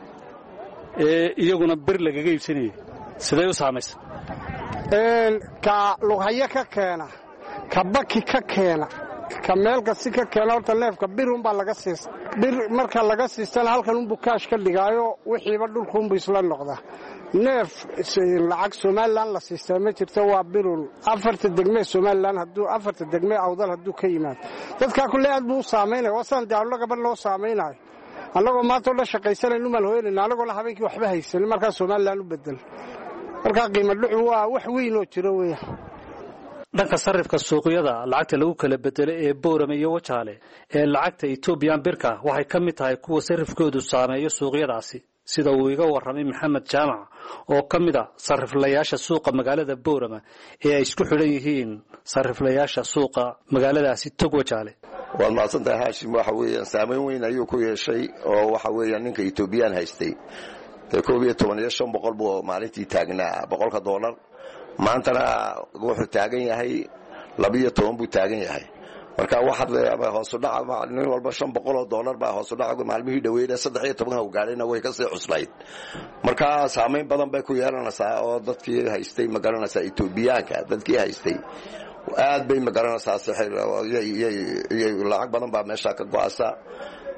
S11: ee iyaguna bir lagaga iibsanayay sidee u saamaysa
S3: een ka lughaya ka keena ka baki ka keena ka meelka si ka keena horta neefka bir un baa laga siistaa bir marka laga siistana halkan un buu kaash ka dhigaayo wixiiba dhulka un buu isla noqdaa neef lacag Somaliland la siistaa ma jirto waa birun afarta degme Somaliland haduu afarta degme awdal haduu ka yimaado dadka kulli aad buu saameynay wasan dawlad gaban loo saameynay anagoo maanta la shaqaysanayno mal hooyeen anagoo la habeenkii waxba haysan marka Somaliland u bedel marka qiimo dhucu waa wax weyn oo jiro weeyaan
S11: dhanka sarifka suuqyada lacagta lagu kala bedelo ee Boorama iyo Wajaale ee lacagta Ethiopian birka waxay ka mid tahay kuwa sarifkoodu saameeyo suuqyadaasi sida uu iga warramay Maxamed Jaamac oo ka mid ah sariflayaasha suuqa magaalada Boorama ee ay isku xidhan yihiin sariflayaasha suuqa magaaladaasi Tog Wajaale
S15: waad maasantahay Haashim waxa weeyaan saameyn weyn ayuu ku yeeshay oo waxa weeyaan ninka Ethiopian haystay koob iyo toban iyo shan boqol buu maalintii taagnaa boqolka dollar maantana wuxuu taagan yahay laba iyo toban buu taagan yahay marka waxaad leeyahay hoos u dhaca nin walba shan boqol oo dollar baa hoos u dhaca maalmihii dhaweeyay saddex iyo toban uu gaarayna way ka sii cuslayd marka saameyn badan bay ku yeelanaysaa oo dadkii haystay magaranaysa Ethiopiaanka dadkii haystay aad bay magaranaysaa saxir iyo lacag badan baa meesha ka go'aysa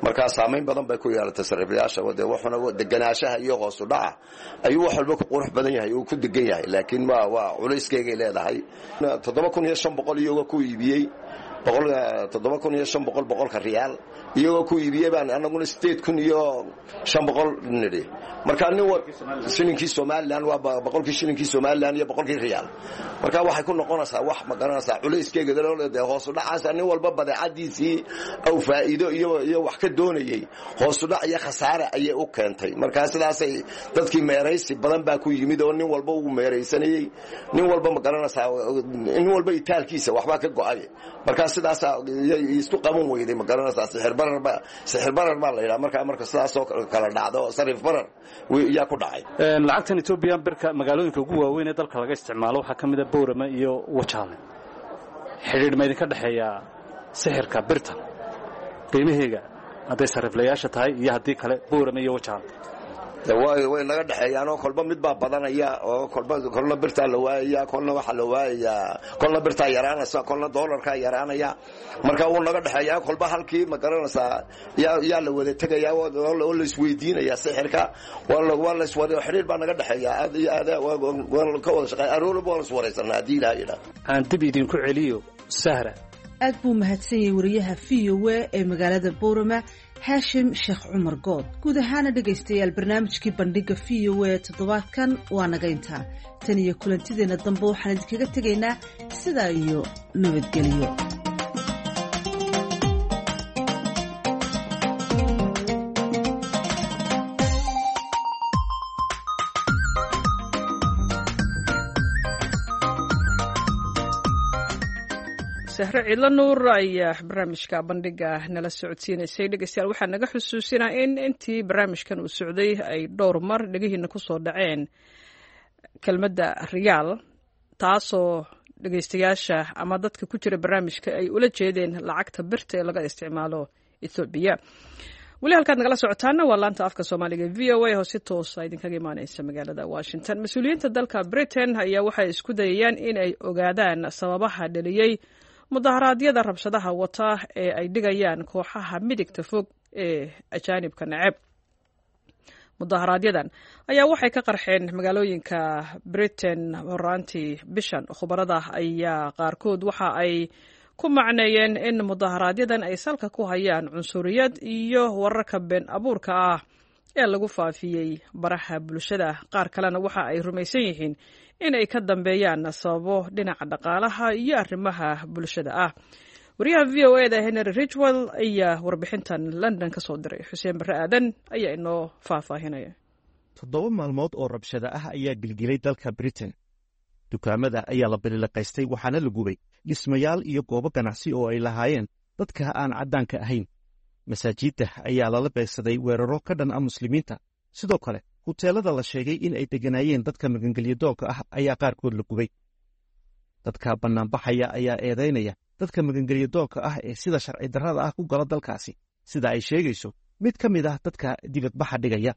S15: markaa saamayn badan bay ku yeelatay sariflayaasha de wuxuna deganaanshaha iyo hoos u dhaca ayuu wax walba ku qurux badan yahay uu ku degan yahay laakiin waa waa culayskeyga leedahay toddoba kun iyo shan boqol iyagoo ku iibiyey toddoba kun iyo shan boqol boqolka riyaal iyagoo ku iibiyey baan anaguna sideed kun iyo shan boqol nidhi markaa nin shilinkii somalilan waa boqolkii shilinkii somalilan iyo boqolkii riyaal markaa waxay ku noqonaysaa wax ma garanaysaa culayskeyga de hoos u dhacaasa nin walba badeecadiisii aw faa'iido iyo iyo wax ka doonayey hoos u dhac iyo khasaare ayay u keentay markaa sidaasay dadkii meeraysi badan baa ku yimid oo nin walba uu meeraysanayey nin walba ma garanaysaa nin walba itaalkiisa waxbaa ka go'ay markaa sidaas isku qaban weyday ma garanaysaa sixir barar ba sixir barar baa la yidhaha markaa marka sidaas oo kala dhacdo sarif barar yaa ku dhacay
S11: lacagtan Ethiopian birka magaalooyinka ugu waaweyn ee dalka laga isticmaalo waxaa ka mid ah Boorama iyo Wajaale xiriir ma idinka dhaxeeya sixirka birta qiimaheega hadday sariflayaasha tahay iyo haddii kale Boorama iyo Wajaale
S15: way way naga dhaxeeyaan oo kolba mid baa badanaya oo kolba kolna birta la waayaya kolna waxa la waayaya kolna birta yaraanaysa kolna dollarka yaraanaya marka uu naga dhaxeeyaa kolba halkii ma garanaysaa yaa yaa la wada tagayaa oo la isweydiinaya sixirka wala wala iswada xiriir baa naga dhaxeeyaa aad iyo aad wala ka wada shaqay aroor baa la iswareysanaa hadii la yiraahdo
S11: aan dib idin ku celiyo Sahra
S10: aad buu mahadsan yahay wariyaha V O A ee magaalada Boorama Hashim Sheekh Cumar Good guud ahaan dhageystayaal barnaamijkii bandhiga V O A toddobaadkan waa naga intaa tan iyo kulantideena dambe waxaan idinkaga tegaynaa sidaa iyo nabadgelyo.
S1: sahre cidlo nuur ayaa barnaamijka bandhiga nala socodsiinaysay dhegeystayaal waxaa naga xusuusinaa in intii barnaamijkan uu socday ay dhowr mar dhegihiina ku soo dhaceen kelmadda riyaal taasoo dhegeystayaasha ama dadka ku jira barnaamijka ay ula jeedeen lacagta birta ee laga isticmaalo Ethiopia. weli halkaad nagala socotaana waa laanta afka Soomaaliga V O A oo si toos ah idinkaga imaanaysa magaalada Washington. Mas'uuliyiinta dalka Britain ayaa waxay isku dayayaan in ay ogaadaan sababaha dhaliyay mudaharaadyada rabshadaha wata ee ay dhigayaan kooxaha midigta fog ee ajaanibka nacab. mudaharaadyadaan ayaa waxay ka qarxeen magaalooyinka Britain horaantii bishan. khubarada ayaa qaarkood waxa ay ku macneeyeen in mudaharaadyadaan ay salka ku hayaan cunsuriyad iyo wararka been abuurka ah ee lagu faafiyey baraha bulshada. qaar kalena waxa ay rumaysan yihiin in ay ka dambeeyaan sababo dhinaca dhaqaalaha iyo arrimaha bulshada ah. wariyaha V O A da Henry Ridgwell ayaa warbixintan London ka soo diray. Xuseen Barre Aadan ayaa inoo faahfaahinaya.
S9: toddoba maalmood oo rabshada ah ayaa gilgilay dalka Britain. dukaamada ayaa la biliqaystay waxaana la gubay dhismayaal iyo goobo ganacsi oo ay lahaayeen dadka aan caddaanka ahayn. masaajidda ayaa lala beegsaday weeraro ka dhan ah muslimiinta. sidoo kale huteelada la sheegay in ay deganaayeen dadka magangelyadoonka ah ayaa qaarkood la gubay. dadka bannaanbaxaya ayaa eedaynaya dadka magangelyadoonka ah ee sida sharci darrada ah ku gala dalkaasi, sida ay sheegayso mid ka mid ah dadka dibadbaxa dhigaya.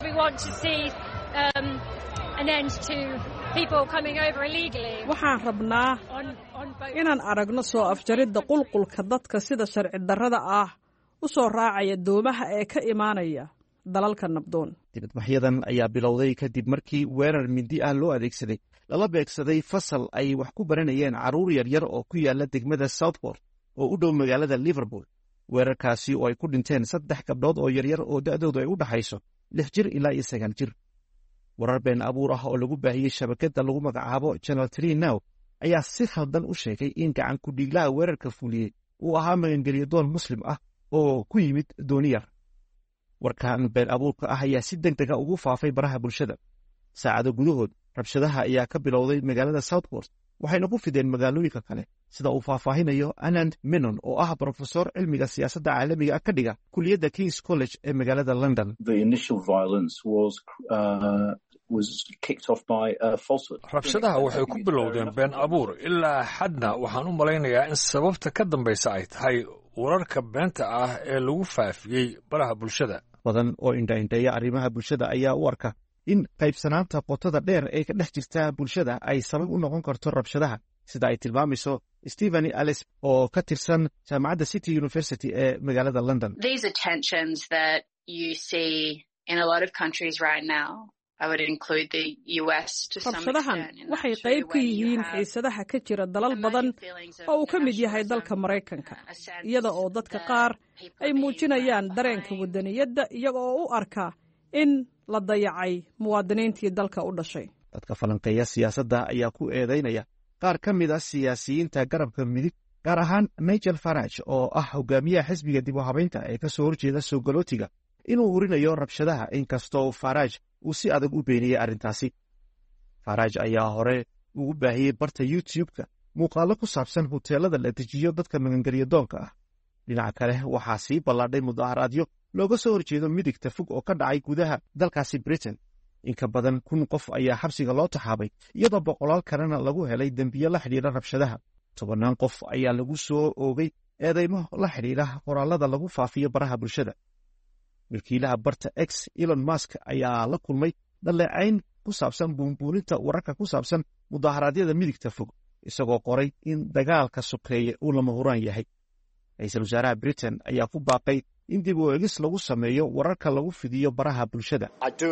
S1: waxaan rabnaa inaan aragno soo afjaridda qulqulka dadka sida sharci darrada ah u soo raacaya doomaha ee ka imaanaya dalalka nabdoon.
S9: dibadbaxyadan ayaa bilowday kadib markii weerar mindi ah loo adeegsaday lala beegsaday fasal ay wax ku baranayeen carruur yaryar oo ku yaala degmada Southport oo u dhow magaalada Liverpool. weerarkaasi oo ay ku dhinteen saddex gabdhood oo yaryar oo da'doodu ay u dhaxayso lix jir ilaa iyo sagaal jir. warar been abuur ah oo lagu baahiyey shabakadda lagu magacaabo Channel three Now ayaa si khaldan u sheegay in gacan ku dhiiglaha weerarka fuliyey uu ahaa magangelyadoon muslim ah oo ku yimid dooniyar. warkan been abuurka ah ayaa si degdeg ah ugu faafay baraha bulshada. saacado gudahood rabshadaha ayaa ka bilowday magaalada Southport waxayna ku fideen magaalooyinka kale, sida uu faahfaahinayo Anand Menon oo ah professor cilmiga siyaasadda caalamiga ka dhiga kuliyadda King's College ee magaalada London.
S16: rabshadaha waxay ku bilowdeen been abuur ilaa xadna waxaan u malaynayaa in sababta ka dambaysa ay tahay wararka beenta ah ee lagu faafiyey baraha bulshada.
S9: badan oo indhaindheeya arrimaha bulshada ayaa u arka in qaybsanaanta qotada dheer ee ka dhex jirta bulshada ay sabab u noqon karto rabshadaha, sida ay tilmaamayso Stephanie Alice oo ka tirsan jaamacadda City University ee magaalada London.
S17: These are tensions that you see in a lot of countries right now. I would include the U S to some extent.
S1: waxay qayb ka yihiin xiisadaha ka jira dalal badan oo uu ka mid yahay dalka Mareykanka, iyada oo dadka qaar ay muujinayaan dareenka wadaniyadda iyaga oo u arka in la dayacay muwaadiniintii dalka u dhashay.
S9: dadka falanqeeya siyaasadda ayaa ku eedeynaya qaar ka mid ah siyaasiyiinta garabka midig, gaar ahaan Nigel Farage oo ah hogaamiyaha xisbiga dib u habeynta ee ka soo horjeeda soo galootiga, inuu urinayo rabshadaha inkastoo Farage uu si adag u beeniyey arrintaasi. Farage ayaa hore ugu baahiyey barta YouTube-ka muuqaallo ku saabsan hoteelada la dejiyo dadka magangelyo doonka ah. dhinaca kale waxaa sii ballaadhay mudaharaadyo looga soo horjeedo midigta fog oo ka dhacay gudaha dalkaasi Britain. in ka badan kun qof ayaa xabsiga loo taxaabay, iyadoo boqolaal kalena lagu helay dembiyo la xidhiidha rabshadaha. tobannaan qof ayaa lagu soo oogay eedeymo la xidhiidha qoraalada lagu faafiyo baraha bulshada. milkiilaha barta X Elon Musk ayaa la kulmay dhaleecayn ku saabsan buunbuuninta wararka ku saabsan mudaharaadyada midigta fog, isagoo qoray in dagaalka sokeeye uu lama huraan yahay. ra'iisul wasaaraha Britain ayaa ku baaqay in dib u eegis lagu sameeyo wararka lagu fidiyo baraha bulshada.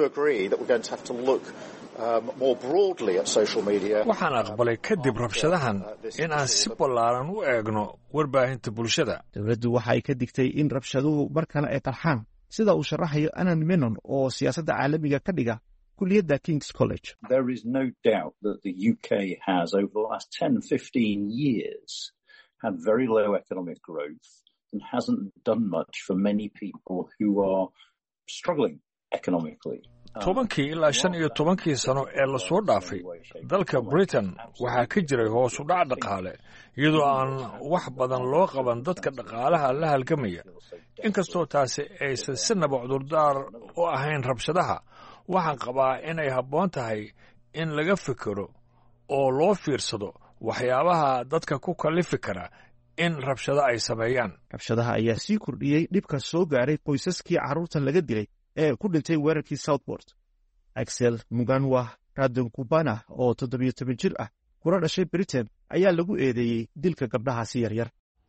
S16: waxaan aqbalay kadib rabshadahan in aan si ballaaran u eegno warbaahinta bulshada.
S9: dowladdu waxa ay ka digtay in rabshaduhu markana ay qarxaan, sida uu sharaxayo Anan Menon oo siyaasadda caalamiga ka dhiga kulliyadda King's College.
S18: There is no doubt that the U K has over the last ten fifteen years had very low economic growth and hasn't done much for many people who are struggling economically.
S16: tobankii ilaa shan iyo tobankii sano ee la soo dhaafay dalka Britain waxaa ka jiray hoos u dhac dhaqaale, iyadoo aan wax badan loo qaban dadka dhaqaalaha la halgamaya. inkastoo taasi aysan sinaba cudurdaar u ahayn rabshadaha, waxaan qabaa inay habboon tahay in laga fikiro oo loo fiirsado waxyaabaha dadka ku kalifi kara in rabshado ay sameeyaan.
S9: rabshadaha ayaa sii kordhiyey dhibka soo gaaray qoysaskii carruurtan laga dilay ee ku dhintay weerarkii Southport. Axel Muganwa Radunkubana oo toddobiyo toban jir ah kuna dhashay Britain ayaa lagu eedeeyey dilka gabdhahaasi yaryar.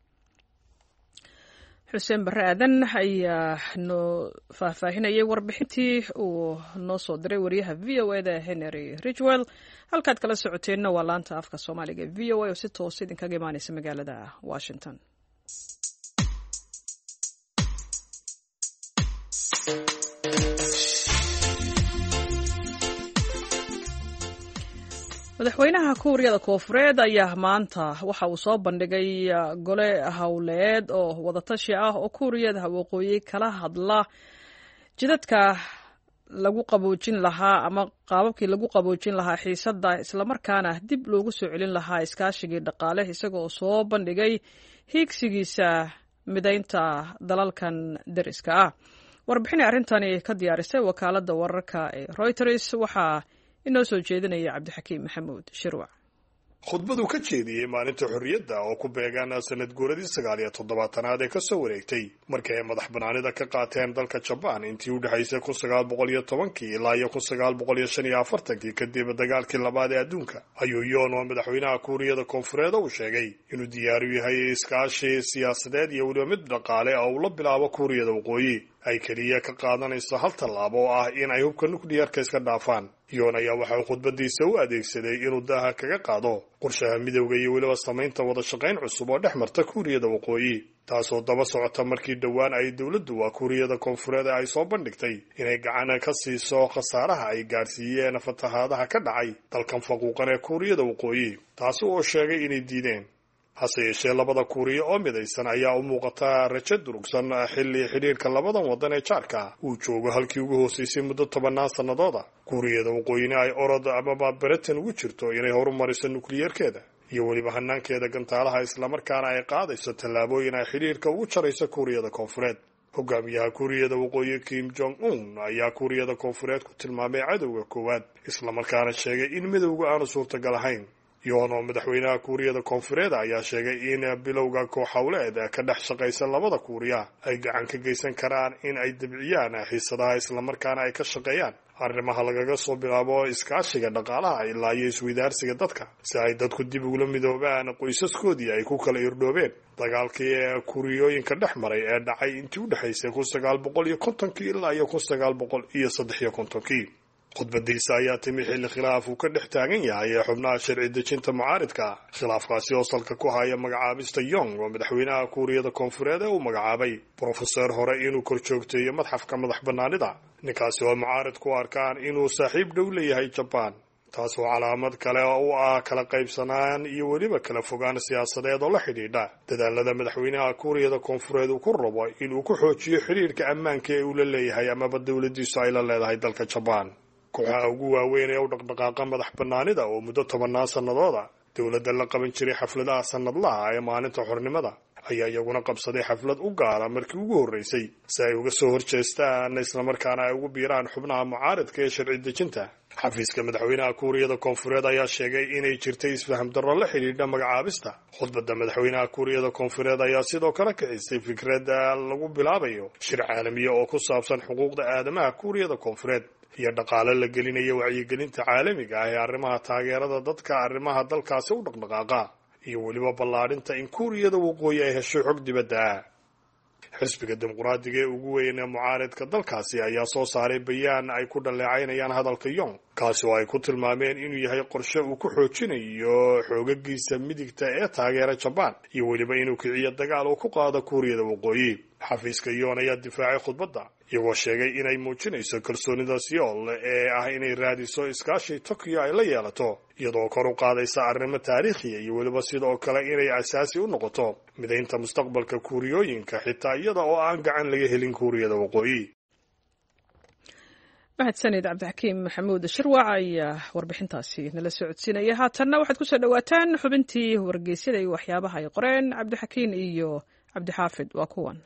S1: xuseen barre aadan ayaa noo faahfaahinayay warbixintii uu noo soo diray wariyaha v o eda Henry Ridgwell. halkaad kala socoteenna waa laanta afka Soomaaliga v o a oo si toos idinkaga imaanaysa magaalada Washington. madaxweynaha kuuriyada koonfureed ayaa maanta waxa uu soo bandhigay gole howleed oo wadatashi ah oo kuuriyada waqooyi kala hadla jidadka lagu qaboojin lahaa ama qaababkii lagu qaboojin lahaa xiisadda, islamarkaana dib loogu soo celin lahaa iskaashigii dhaqaale, isagoo soo bandhigay hiigsigiisa midaynta dalalkan deriska ah. warbixinay arrintani ka diyaarisay wakaaladda wararka ee Reuters waxaa inoo soo jeedinaya Cabdixakiim Maxamuud Shirwac.
S19: khudbadu ka jeediyey maalinta xorriyadda oo ku beegaan sanad guuradii sagaal iyo toddobaatanaad ee kasoo wareegtay markii ay madax banaanida ka qaateen dalka Jabaan intii u dhaxaysay kun sagaal boqol iyo tobankii ilaa iyo kun sagaal boqol iyo shan iyo afartankii kadib dagaalkii labaad ee adduunka, ayuu yoon oo madaxweynaha kuuriyada koonfureed uu sheegay inuu diyaar u yahay iskaashi siyaasadeed iyo weliba mid dhaqaale oo uu la bilaabo kuuriyada waqooyi ay keliya ka qaadanayso hal tallaabo oo ah in ay hubka nukliyeerka iska dhaafaan. yoon ayaa waxa uu khudbadiisa u adeegsaday inuu daaha kaga qaado qorshaha midowga iyo weliba samaynta wada shaqayn cusub oo dhex marta kuuriyada waqooyi, taasoo daba socota markii dhowaan ay dowladdu waa kuuriyada koonfureed ay soo bandhigtay inay gacan ka siiso khasaaraha ay gaadhsiiyeen fatahaadaha ka dhacay dalkan faquuqan ee kuuriyada waqooyi, taasi oo sheegay inay diideen. hase yeeshee labada kuuriya oo midaysan ayaa u muuqata rajo durugsan xilli xidhiirka labadan waddan ee jaarka uu joogo halkii ugu hoosaysay muddo tobannaan sannadooda. kuuriyada waqooyina ay orod amaba Britain ugu jirto inay horumariso nukliyeerkeeda iyo weliba hanaankeeda gantaalaha, islamarkaana ay qaadayso tallaabooyin ay xidhiirka ugu jarayso kuuriyada koonfureed. hogaamiyaha kuuriyada waqooyi Kim Jong Un ayaa kuuriyada koonfureed ku tilmaamay cadowga koowaad, islamarkaana sheegay in midowga aanu suurtagal ahayn. yoon oo madaxweynaha kuuriyada koonfureed ayaa sheegay in bilowga kooxowleed ka dhex shaqaysa labada kuuriya ay gacan ka geysan karaan in ay dabciyaan xiisadaha islamarkaana ay ka shaqeeyaan arrimaha lagaga soo bilaabo iskaashiga dhaqaalaha ilaa iyo isweydaarsiga dadka si ay dadku dib ugula midoobaan qoysaskoodii ay ku kala irdhoobeen dagaalkii kuuriyooyinka dhex maray ee dhacay intii u dhexaysay kun sagaal boqol iyo kontonkii ilaa iyo kun sagaal boqol iyo saddex iyo kontonkii khudbadiisa ayaa timi xilli khilaaf uu ka dhex taagan yahay ee xubnaha sharci dejinta mucaaridka khilaafkaasi oo salka ku haya magacaabista yong oo madaxweynaha kuuriyada koonfureed ee uu magacaabay brofeser hore inuu korjoogteeyo madxafka madax bannaanida ninkaasi oo mucaarid ku arkaan inuu saaxiib dhow leeyahay jabaan taas oo calaamad kale u ah kala qaybsanaan iyo weliba kala fogaan siyaasadeed oo la xidhiidha dadaalada madaxweynaha kuuriyada koonfureed uu ku rabo inuu ku xoojiyo xidhiirka ammaanka ee uu la leeyahay amaba dowladiisu ay la leedahay dalka jabaan kooxaha ugu waaweyn ee u dhaqdhaqaaqa madax bannaanida oo muddo tobannaan sannadooda dowladda la qaban jiray xafladaha sannadlaha ee maalinta xornimada ayaa iyaguna qabsaday xaflad u gaara markii ugu horreysay si ay uga soo horjeestaan islamarkaana ay ugu biiraan xubnaha mucaaridka ee sharci dejinta xafiiska madaxweynaha kuuriyada koonfureed ayaa sheegay inay jirtay isfaham darro la xidhiidha magacaabista khudbadda madaxweynaha kuuriyada koonfureed ayaa sidoo kale kicisay fikradda lagu bilaabayo shir caalamiya oo ku saabsan xuquuqda aadamaha kuuriyada koonfureed iyo dhaqaale la gelinayo wacyigelinta caalamiga ah ee arrimaha taageerada dadka arrimaha dalkaasi u dhaqdhaqaaqa iyo weliba ballaadhinta in kuuriyada waqooyi ay hesho xog dibadda ah xisbiga dimuqraadiga ee ugu weyn ee mucaaridka dalkaasi ayaa soo saaray bayaan ay ku dhaleecaynayaan hadalka yong kaasi oo ay ku tilmaameen inuu yahay qorshe uu ku xoojinayo xoogagiisa midigta ee taageera jabaan iyo weliba inuu kiciyo dagaal uu ku qaado kuuriyada waqooyi xafiiska yoon ayaa difaacay khudbadda iyagoo sheegay inay muujinayso kalsoonida seoul ee ah inay raadiso iskaashi tokyo ay la yeelato iyadoo kor u qaadaysa arrimo taariikhiya iyo weliba sidoo kale inay asaasi u noqoto midaynta mustaqbalka kuuriyooyinka xitaa iyada oo aan gacan laga helin kuuriyada waqooyi
S1: mahadsanid cabdixakiim maxamuud shirwac ayaa warbixintaasi nala socodsiinaya haatanna waxaad kusoo dhawaataan xubintii wargeysyada iyo waxyaabaha ay qoreen cabdixakiin iyo cabdixaafid waa kuwan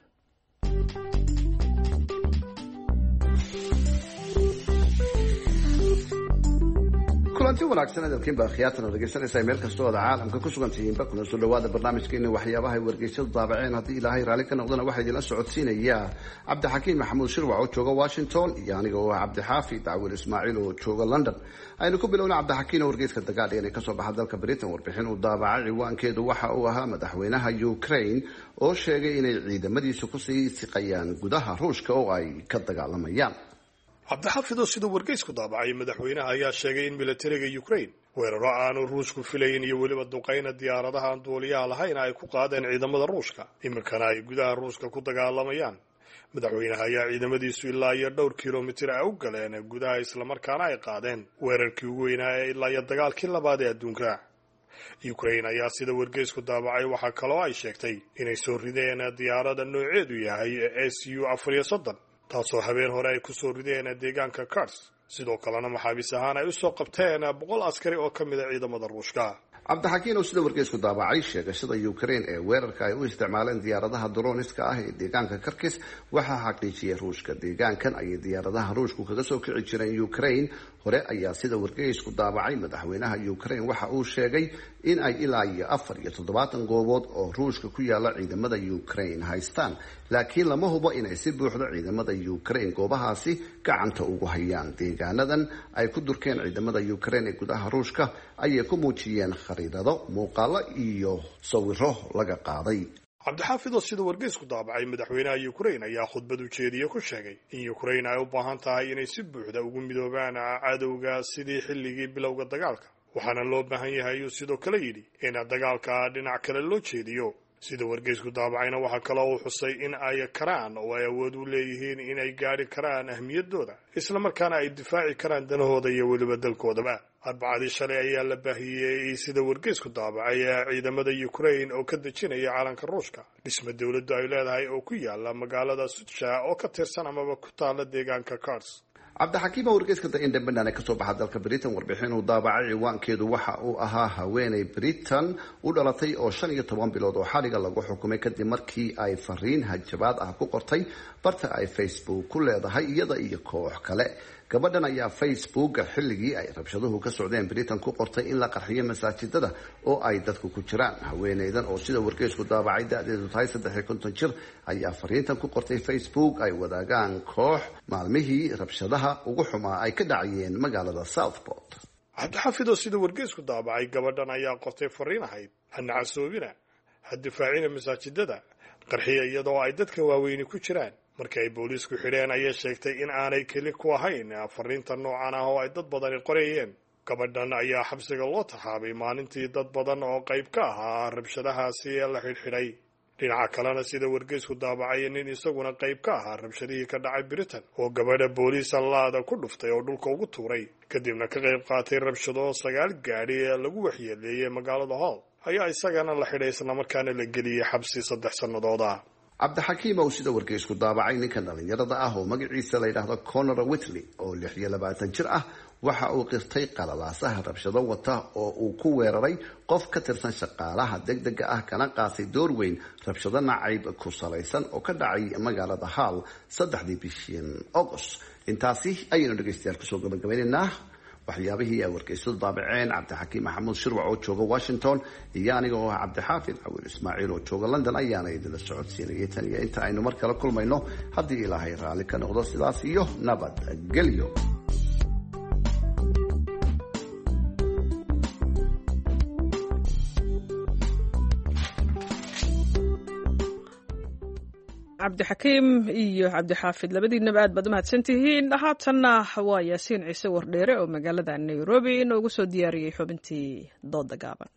S20: kulanti wanaagsan adalkiinba khiyaatana dhegeysanaysaa meel kastoo aad caalamka ku sugan tihiinba kuna soo dhawaada barnaamijkeena waxyaabaha ay wargeysyadu daabaceen haddii ilaahay raalli ka noqdana waxaa idinla socodsiinaya cabdixakiim maxamuud shirwac oo jooga washington iyo aniga oo ah cabdixaafi dacwil ismaaciil oo jooga london aynu ku bilowna cabdixakiin oo wargeyska dagaadhigan ee kasoo baxa dalka britain warbixin uu daabacay ciwaankeedu waxa uu ahaa madaxweynaha ukraine oo sheegay inay ciidamadiisu kusii siqayaan gudaha ruushka oo ay ka dagaalamayaan
S19: cabdixaafid oo siduu wargeysku daabacay madaxweynaha ayaa sheegay in militariga ukraine weeraro aanu ruushku filayn iyo weliba duqayna diyaaradaha aan duuliyaha lahayn ay ku qaadeen ciidamada ruushka iminkana ay gudaha ruushka ku dagaalamayaan madaxweynaha ayaa ciidamadiisu ilaa iyo dhowr kilomitir a u galeen gudaha islamarkaana ay qaadeen weerarkii ugu weynaa ee ilaa iyo dagaalkii labaad ee adduunka ukraine ayaa sida wargeysku daabacay waxaa kaloo ay sheegtay inay soo rideen diyaarada nooceedu yahay s u afar iyo soddon taasoo habeen hore ay kusoo rideen deegaanka kars sidoo kalena maxaabiis ahaan ay usoo qabteen boqol askari oo ka mid a ciidamada ruushka
S20: cabdixakiin oo sida wargeysku daabacay sheegashada ukraine ee weerarka ay u isticmaaleen diyaaradaha droniska ah ee deegaanka karkis waxaa xaqiijiyay ruushka deegaankan ayay diyaaradaha ruushku kaga soo kici jireen ukraine hore ayaa sida wargeysku daabacay madaxweynaha ukraine waxa uu sheegay in ay ilaa iyo afar iyo toddobaatan goobood oo ruushka ku yaala ciidamada ukraine haystaan laakiin lama hubo inay si buuxdo ciidamada ukraine goobahaasi gacanta ugu hayaan deegaanadan ay ku durkeen ciidamada ukraine ee gudaha ruushka ayay ku muujiyeen khariidado muuqaalo iyo sawiro laga qaaday
S19: cabdixaafid oo sida wargeysku daabacay madaxweynaha ukraine ayaa khudbad ujeediye ku sheegay in ukraine ay u baahan tahay inay si buuxda ugu midoobaan cadowga sidii xilligii bilowga dagaalka waxaana loo baahan yahay ayuu sidoo kale yidhi in dagaalka dhinac kale loo jeediyo sida wargeysku daabacayna waxaa kaloo uu xusay in ay karaan oo ay awood u leeyihiin inay gaadhi karaan ahmiyadooda islamarkaana ay difaaci karaan danahooda iyo weliba dalkoodaba arbacadii shalay ayaa la baahiyey sida wargeysku daabacay ciidamada ukraine oo ka dejinaya calanka ruushka dhisma dowladdu ay leedahay oo ku yaala magaalada sudsha oo ka tirsan amaba ku taala deegaanka kars
S20: cabdixakiim oo wargeyska the independent ee kasoo baxa dalka britain warbixin uu daabacay ciwaankeedu waxa uu ahaa haweeney britain u dhalatay oo shan iyo toban bilood oo xaliga lagu xukumay kadib markii ay fariin hajabaad ah ku qortay barta ay facebook ku leedahay iyada iyo koox kale gabadhan ayaa facebooka xilligii ay rabshaduhu ka socdeen britain ku qortay in la qarxiyo masaajidada oo ay dadku ku jiraan. haweeneydan oo sida wargeysku daabacay da-deedu tahay saddex iyo konton jir ayaa fariintan ku qortay facebook ay wadaagaan koox maalmihii rabshadaha ugu xumaa ay ka dhacayeen magaalada southport.
S19: cabdixaafid oo sida wargeysku daabacay gabadhan ayaa qortay fariin ahayd ha nacasoobina ha difaacina masaajidada qarxiya iyadoo ay dadka waaweyni ku jiraan. markii ay booliisku xidheen ayay sheegtay in aanay keli ku ahayn fariinta noocan ah oo ay dad badani qorayeen. gabadhan ayaa xabsiga loo taxaabay maalintii dad badan oo qayb ka ahaa rabshadahaasi ee la xidhxidhay. dhinaca kalena sida wargeysku daabacay nin isaguna qayb ka ahaa rabshadihii ka dhacay britain oo gabadha booliisa laada ku dhuftay oo dhulka ugu tuuray kadibna ka qayb qaatay rabshado sagaal gaadhi ee lagu waxyeeleeyey magaalada hall ayaa isagana la xidhay islamarkaana la geliyey xabsi saddex sannadood ah.
S20: cabdixakiim oo sida wargeysku daabacay ninkan dhallinyarada ah oo magaciisa la yidhaahdo conor whitley oo lix iyo labaatan jir ah waxa uu qirtay qalalaasaha rabshado wata oo uu ku weeraray qof ka tirsan shaqaalaha degdega ah kana qaatay door weyn rabshado nacayb ku salaysan oo ka dhacay magaalada hall saddexdii bishii august. intaasi ayaynu dhegeystayaal kusoo gabagabaynaynaa waxyaabihii ay wargeysadu daabaceen. cabdixakiim maxamuud shirwac oo jooga washington iyo aniga oo ah cabdixaafid cawiil ismaaciil oo jooga london ayaana idinla socodsiinayay tan iyo inta aynu mar kale kulmayno haddii ilaahay raalli ka noqdo sidaas iyo nabadgelyo.
S1: cabdixakiim iyo cabdixaafid labadiinaba aad baad u mahadsantihiin. haatanna waa yaasiin ciise wardheere oo magaalada nairobi inoogu soo diyaariyey xubintii dooda gaaban.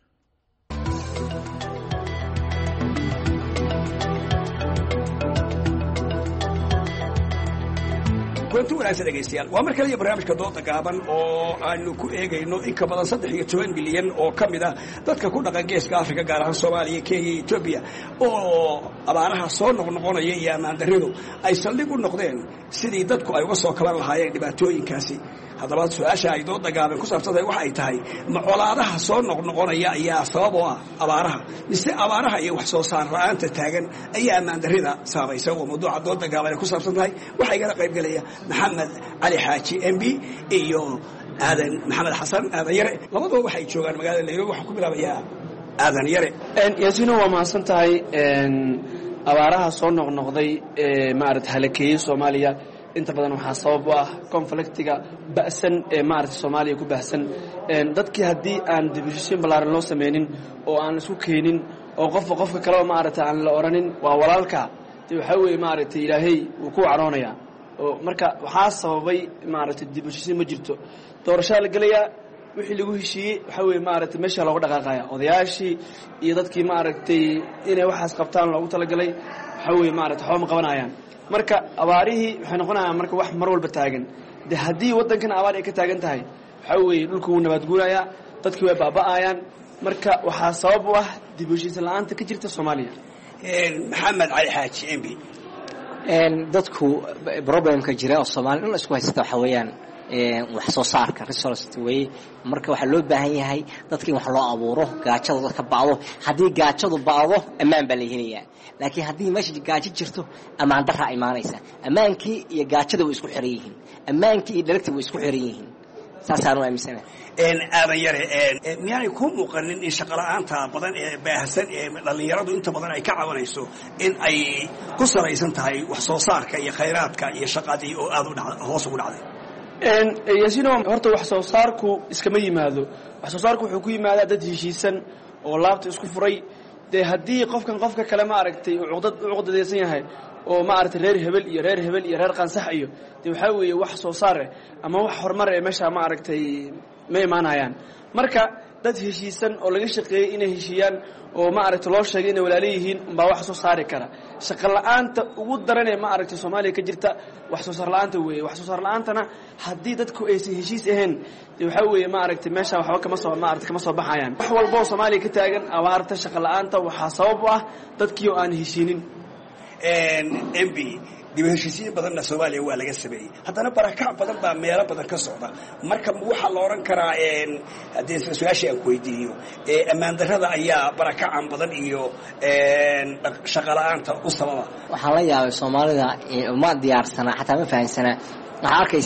S21: kulanti wanaagsan dhegaystayaal waa mar kale iyo barnaamijka dooda gaaban oo aanu ku eegayno in ka badan saddex iyo toban milyan oo ka mid ah dadka ku dhaqan geeska afrika gaar ahaan soomaaliya, kenya iyo etoobiya oo abaaraha soo noqnoqonaya iyo ammaan darridu ay saldhig u noqdeen sidii dadku ay uga soo kaban lahaayeen dhibaatooyinkaasi. haddaba su-aasha ay dooda gaaban ku saabsantahay waxa ay tahay ma colaadaha soo noqnoqonaya ayaa sabab oo ah abaaraha mise abaaraha iyo wax soo saar la-aanta taagan ayaa ammaan darrida saamaysa? oo mawduuca dooda gaaban ay ku saabsan tahay waxaa igala qayb gelaya maxamed cali xaaji m b iyo aadan maxamed xasan aadan yare. labaduba waxay joogaan magaalada nairobi. waxaan ku bilaabayaa aadan yare.
S22: yaasiino waa mahadsan tahay. abaaraha soo noqnoqday ee maarata halakeeyey soomaaliya inta badan waxaa sabab u ah konfliktiga ba'san ee maarata soomaaliya ku baahsan. dadkii haddii aan dibushishin ballaaran loo samaynin oo aan isku keenin oo qofka qofka kaleba maarata aan la oranin waa walaalka, dee waxaa weeye maarata ilaahay wuu ku cadhoonayaa. oo marka waxaa sababay maarata dibushishin ma jirto. doorashaa la gelayaa, wixii lagu heshiiyey waxaa weeye maarata meesha looga dhaqaaqaya. odayaashii iyo dadkii maaragtay inay waxaas qabtaan loogu talagalay waxaa weeye maarata waxba ma qabanayaan. marka abaarihii waxay noqonayaan marka wax mar walba taagan. de haddii waddankan abaar ay ka taagan tahay waxaa weeye dhulku wuu nabaadguurayaa, dadkii way baaba'ayaan. marka waxaa sabab u ah dib u heshiisiin la-aanta ka jirta soomaaliya.
S21: maxamed cali xaaji m b.
S23: dadku problemka jira oo soomaaliya dhan isku haysata waxaa weeyaan wax soo saarka resource way. marka waxaa loo baahan yahay dadka in wax loo abuuro, gaajada dadka bacdo. haddii gaajadu bacdo ammaan baa la helayaa, laakiin haddii meesha gaajo jirto ammaan darraa imaanaysa. ammaankii iyo gaajada way isku xiran yihiin, ammaankii iyo dhalagtii way isku xiran yihiin. saasaan u aaminsanahay.
S21: aadan yare, miyaanay kuu muuqanin in shaqola'aanta badan ee baahsan ee dhallinyaradu inta badan ay ka cabanayso in ay ku salaysan tahay wax soo saarka iyo khayraadka iyo shaqadii oo aad u hoos ugu dhacday?
S22: yaasiino horta wax soo saarku iskama yimaado. wax soo saarku wuxuu ku yimaadaa dad heshiisan oo laabta isku furay. dee haddii qofkan qofka kale maaragtay uqdad u cuqdadaysan yahay oo maaragtay reer hebel iyo reer hebel iyo reer qansax iyo dee waxaa weeye wax soo saare ama wax horumar ee meesha maaragtay ma imaanayaan. marka dad heshiisan oo laga shaqeeyey inay heshiiyaan oo maaragtay loo sheegay inay walaalo yihiin umbaa wax soo saari kara. shaqo la-aanta ugu daran ee maaragtay soomaaliya ka jirta wax soo saar la-aanta weeye. wax soo saar la-aantana haddii dadku aysan heshiis ahayn dee waxaa weeye maaragtay meesha waxba kama soo maaragtay kama soo baxayaan. wax walba oo soomaaliya ka taagan abaarta, shaqo la-aanta waxaa sabab u ah dadkii oo aan heshiinin.
S21: m b dib u heshiisiin badanna soomaaliya waa laga sameeyey, haddana barakac badan baa meelo badan ka socda. marka waxaa la odhan karaa haddii su-aashii aan ku weydiiyo ammaan darrada ayaa barakacan badan iyo shaqo la-aanta u sababa?
S23: waxaa la yaabay soomaalida uma diyaarsana, xataa ma fahamsana. waxaa arkaysaa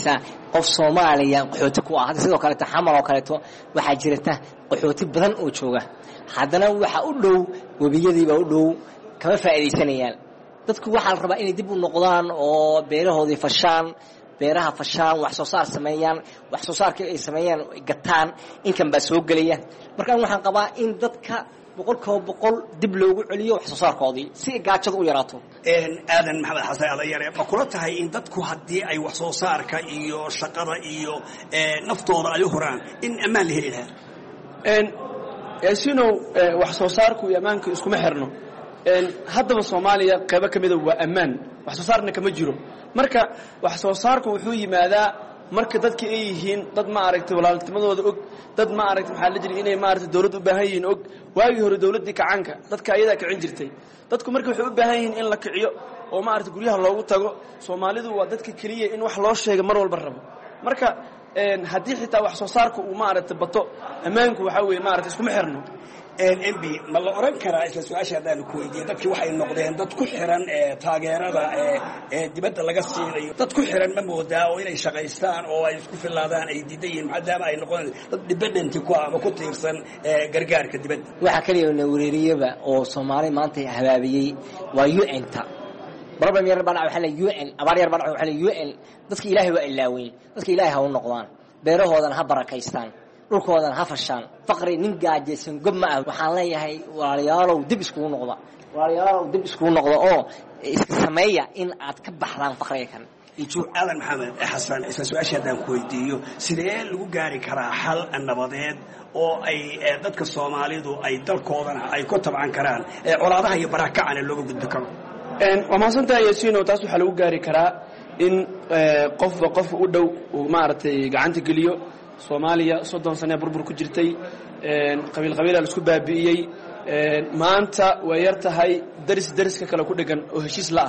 S23: qof Soomaaliya qaxooti ku ah sidoo kale taxamal oo kale to waxa jirta qaxooti badan oo jooga haddana waxa u dhow wabiyadiiba u dhow kama faa'iideysanayaan dadku waxa la rabaa inay dib u noqdaan oo beerahoodii fashaan beeraha fashaan wax soo saar sameeyaan wax soo saarka ay sameeyaan gataan inkan ba soo galaya marka waxaan qabaa in dadka boqolkiiba boqol dib loogu celiyo wax soo saarkoodii si gaajada u yaraato
S21: een aadan maxamed xasan adayare ma kula tahay in dadku haddii ay wax soo saarka iyo shaqada iyo naftooda ay u horaan in ammaan la heli lahaa
S22: een yaasino wax soo saarku iyo ammaanku iskuma xirno een haddaba Soomaaliya qayb ka mid ah waa ammaan wax soo saarna kama jiro marka wax soo saarku wuxuu yimaadaa marka dadka ay yihiin dad ma aragtay walaaltimadooda og dad ma aragtay maxaa la jiray inay ma aragtay dawladdu u baahan yihiin og waagi hore dawladii kacanka dadka ayada kicin jirtay dadku markii waxay u baahan yihiin in la kiciyo oo ma aragtay guryaha loogu tago Soomaalidu waa dadka kaliya in wax loo sheego mar walba rabo marka een hadii xitaa wax soo saarku uu ma aragtay bato ammaanku waxa weeye ma aragtay isku xirno
S21: een M B ma la oran karaa isla su'aasha hadaan ku weydiiyo dadkii waxay noqdeen dad ku xiran ee taageerada ee ee dibadda laga siinayo dad ku xiran ma moodaa oo inay shaqaystaan oo ay isku filaadaan ay diidayeen maadaama ay noqdeen dad dependent ku ah ama ku tiirsan ee gargaarka dibadda
S23: waxa kaliya oo weerariyaba oo Soomaali maanta habaabiyay waa U N-ta barabam yar baa waxa la U N abaar yar baa waxa la U N dadka Ilaahay waa ilaaween dadka Ilaahay ha u noqdaan beerahoodan ha barakaystaan dhulkoodan ha fashaan faqri nin gaajaysan gobma ah waxaan leeyahay walaalayaalow dib isku noqda walaalayaalow dib isku noqda oo iska sameeya in aad ka baxdaan faqriga kan
S21: intuu aadan maxamed xasan isla su'aasha hadaan ku weydiiyo sidee lagu gaari karaa xal nabadeed oo ay dadka Soomaalidu ay dalkoodana ay ku tabcan karaan ee colaadaha iyo barakacana looga gudbi karo
S22: een wama santaa Yaasiino taas waxa lagu gaari karaa in qof qof u dhow oo maartay gacanta geliyo Soomaaliya soddon sano burbur ku jirtay een qabiil qabiil la isku baabi'iyay een maanta way yar tahay daris dariska kale ku dhagan oo heshiis la ah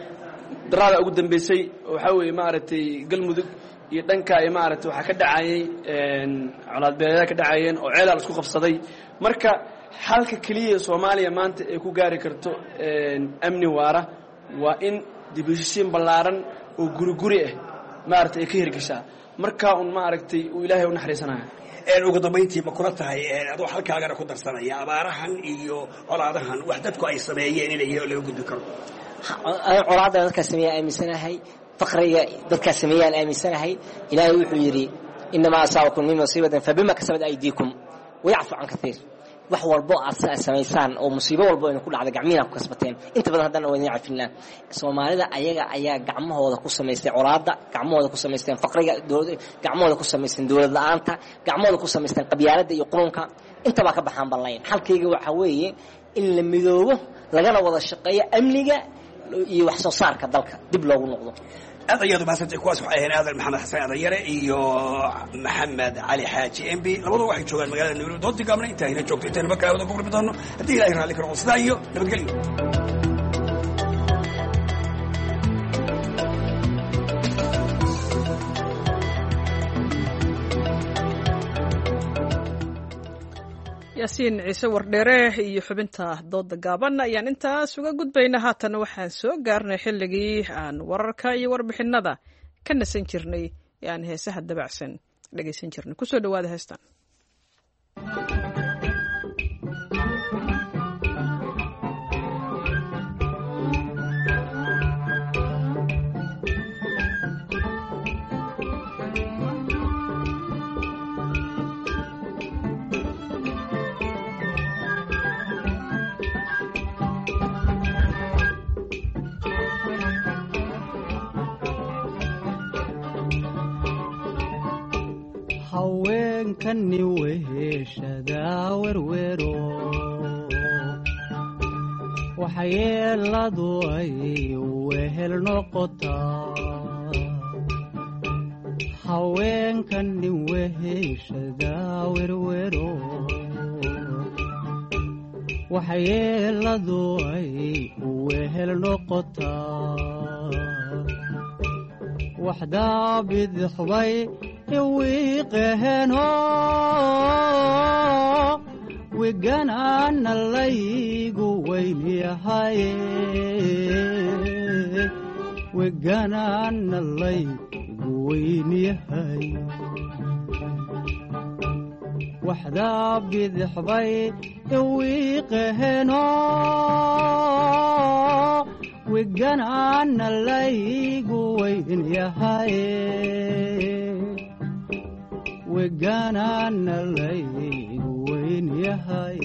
S22: darada ugu dambeysay waxa weeye maartay galmudug iyo dhanka ay maartay waxa ka dhacayay een colaad beelada ka dhacayeen oo ceelal isku qabsaday marka xalka kaliya Soomaaliya maanta ay ku gaari karto een amni waara waa in dibishiin ballaaran oo guri guri ah maartay ka hirgashaa marka un ma aragtay uu Ilaahay u naxariisanayo
S21: ee ugu dambeyntii ma kula tahay ee adoo halkaaga ku darsanaya abaarahan iyo colaadahan wax dadku ay sameeyeen inay laga gudbi karo
S23: colaadaha dadka sameeyay aaminsanahay faqriga dadka sameeyay aaminsanahay Ilaahay wuxuu yiri inma asaabakum min musibatin fabima kasabat aydiikum ويعفو عن كثير wax walbo aad sameeysan oo musiibo walbo in ku dhacdo gacmiina ku kasbateen inta badan haddana way yaafilnaa Soomaalida ayaga ayaa gacmahooda ku sameystay colaada gacmahooda ku sameysteen faqriga dawladda gacmahooda ku sameysteen dawlad la'aanta gacmahooda ku sameysteen qabyaalada iyo qurunka inta ba ka baxaan ballayn halkayga waxa weeye in la midoobo lagana wada shaqeeyo amniga iyo wax soo saarka dalka dib loogu noqdo
S21: adayadu baasantay kuwaas waxay ahayn aadan maxamed xasan adayare iyo maxamed cali xaaji M B labadu waxay joogaan magaalada Nairobi doontii gaabna inta ayna joogto inta markaa wada ku gurbi doono haddii Ilaahay raali karo sidaa iyo nabadgelyo
S1: yaasiin ciise wardheere iyo xubinta dooda gaaban ayaan intaas uga gudbayna haatan waxaan soo gaarnay xilligii aan wararka iyo warbixinada ka nasan jirnay ee aan heesaha dabacsan dhageysan jirnay kusoo dhawaada heestan
S2: haweenkani weheshada werwero waxyeeladu ay wehel noqotaa haweenkani weheshada werwero waxyeeladu ay wehel noqotaa waxdaa bidixbay wiiqeheno wiganaana laygu weynyahaye wiganaana laygu laygu weyn yahay waxdaa bidixbay iwiiqaheno wiganaana laygu weyn yahay wiganaana laygu weyn yahay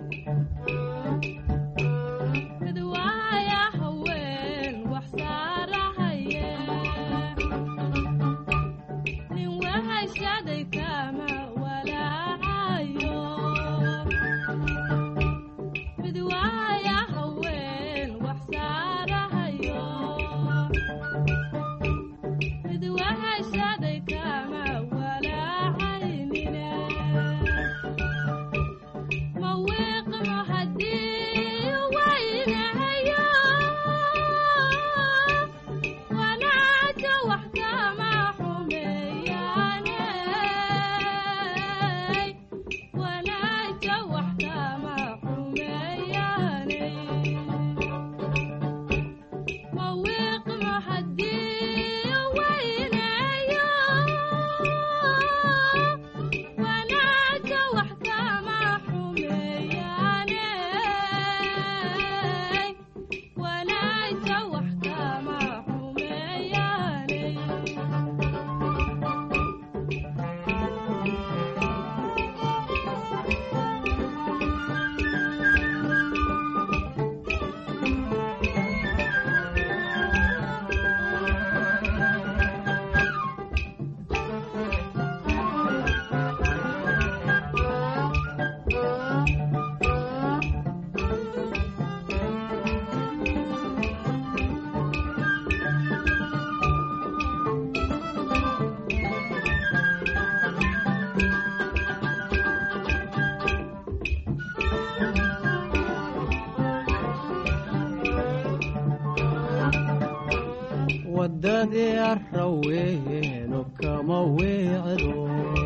S2: wadadii arraweeno kama weecdo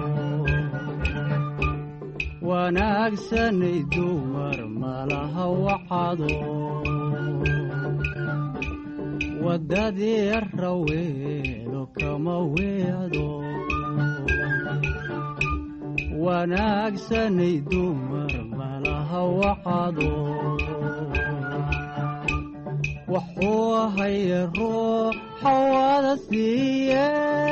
S2: wanaagsanay dumar malaha wacado wadadii arraweeno kama weecdo wanaagsanay dumar malaha wacado wuxuu ahaya ruuxa wada siiye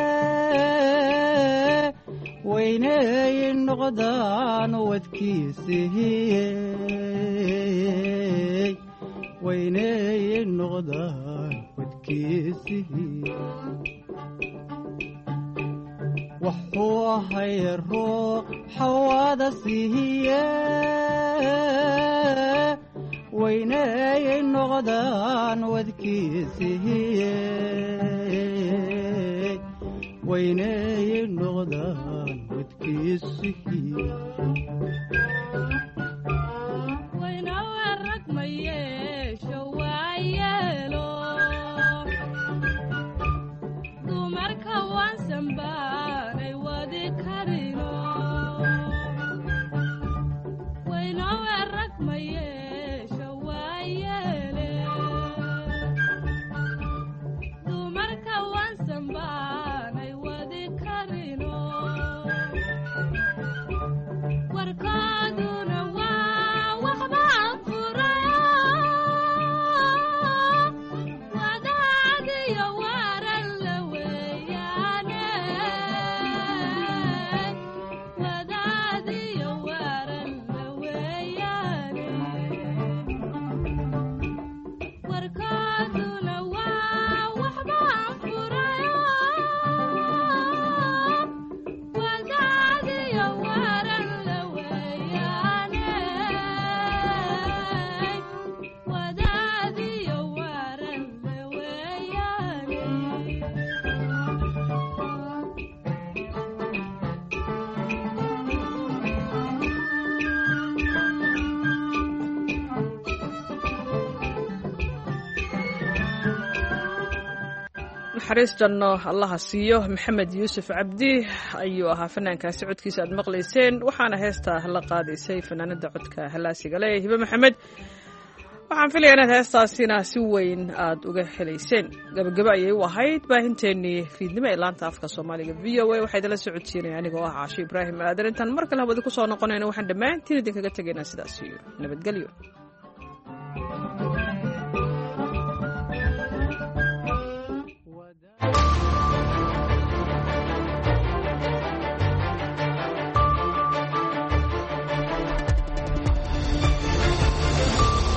S2: weynay noqdaan wadkiisihiye weynay noqdaan wadkiisihiye wuxuu ahaya ruuxa wada siiye weynay noqdaan wadkiisihiye weynay noqdaan wadkiisihiye
S4: weynawa rag ma yeesho waa yeelo dumarka waansan baanay wadi karino weynawa rag ma yeesho waa yeele dumarka waansan baanay wadi karino warkooduna waa waxbaa furayo wadaadiyo waran la weeyaane wadaadiyo waran la weeyaane warkooduna waa waxbaa furayo wadaadiyo waran la weeyaane wadaadiyo waran la weeyaane
S1: naxariis janno allaha siiyo maxamed yuusuf cabdi ayuu ahaa fanaankaasi codkiisa aad maqlayseen waxaana heesta la qaadaysay fanaanada codka halaasiga leh hibe maxamed waxaan filaya inaad heestaasina si weyn aad uga helayseen. gabagaba ayay u ahayd baahinteennii fiidnimo ee laanta afka soomaaliga v o a. waxaa idinla socodsiinaya anigoo ah Caashi Ibraahim Aadan. intaan mar kale hawada ku soo noqonayna waxaan dhammaantiin idinkaga tegaynaa sidaas iyo nabadgelyo.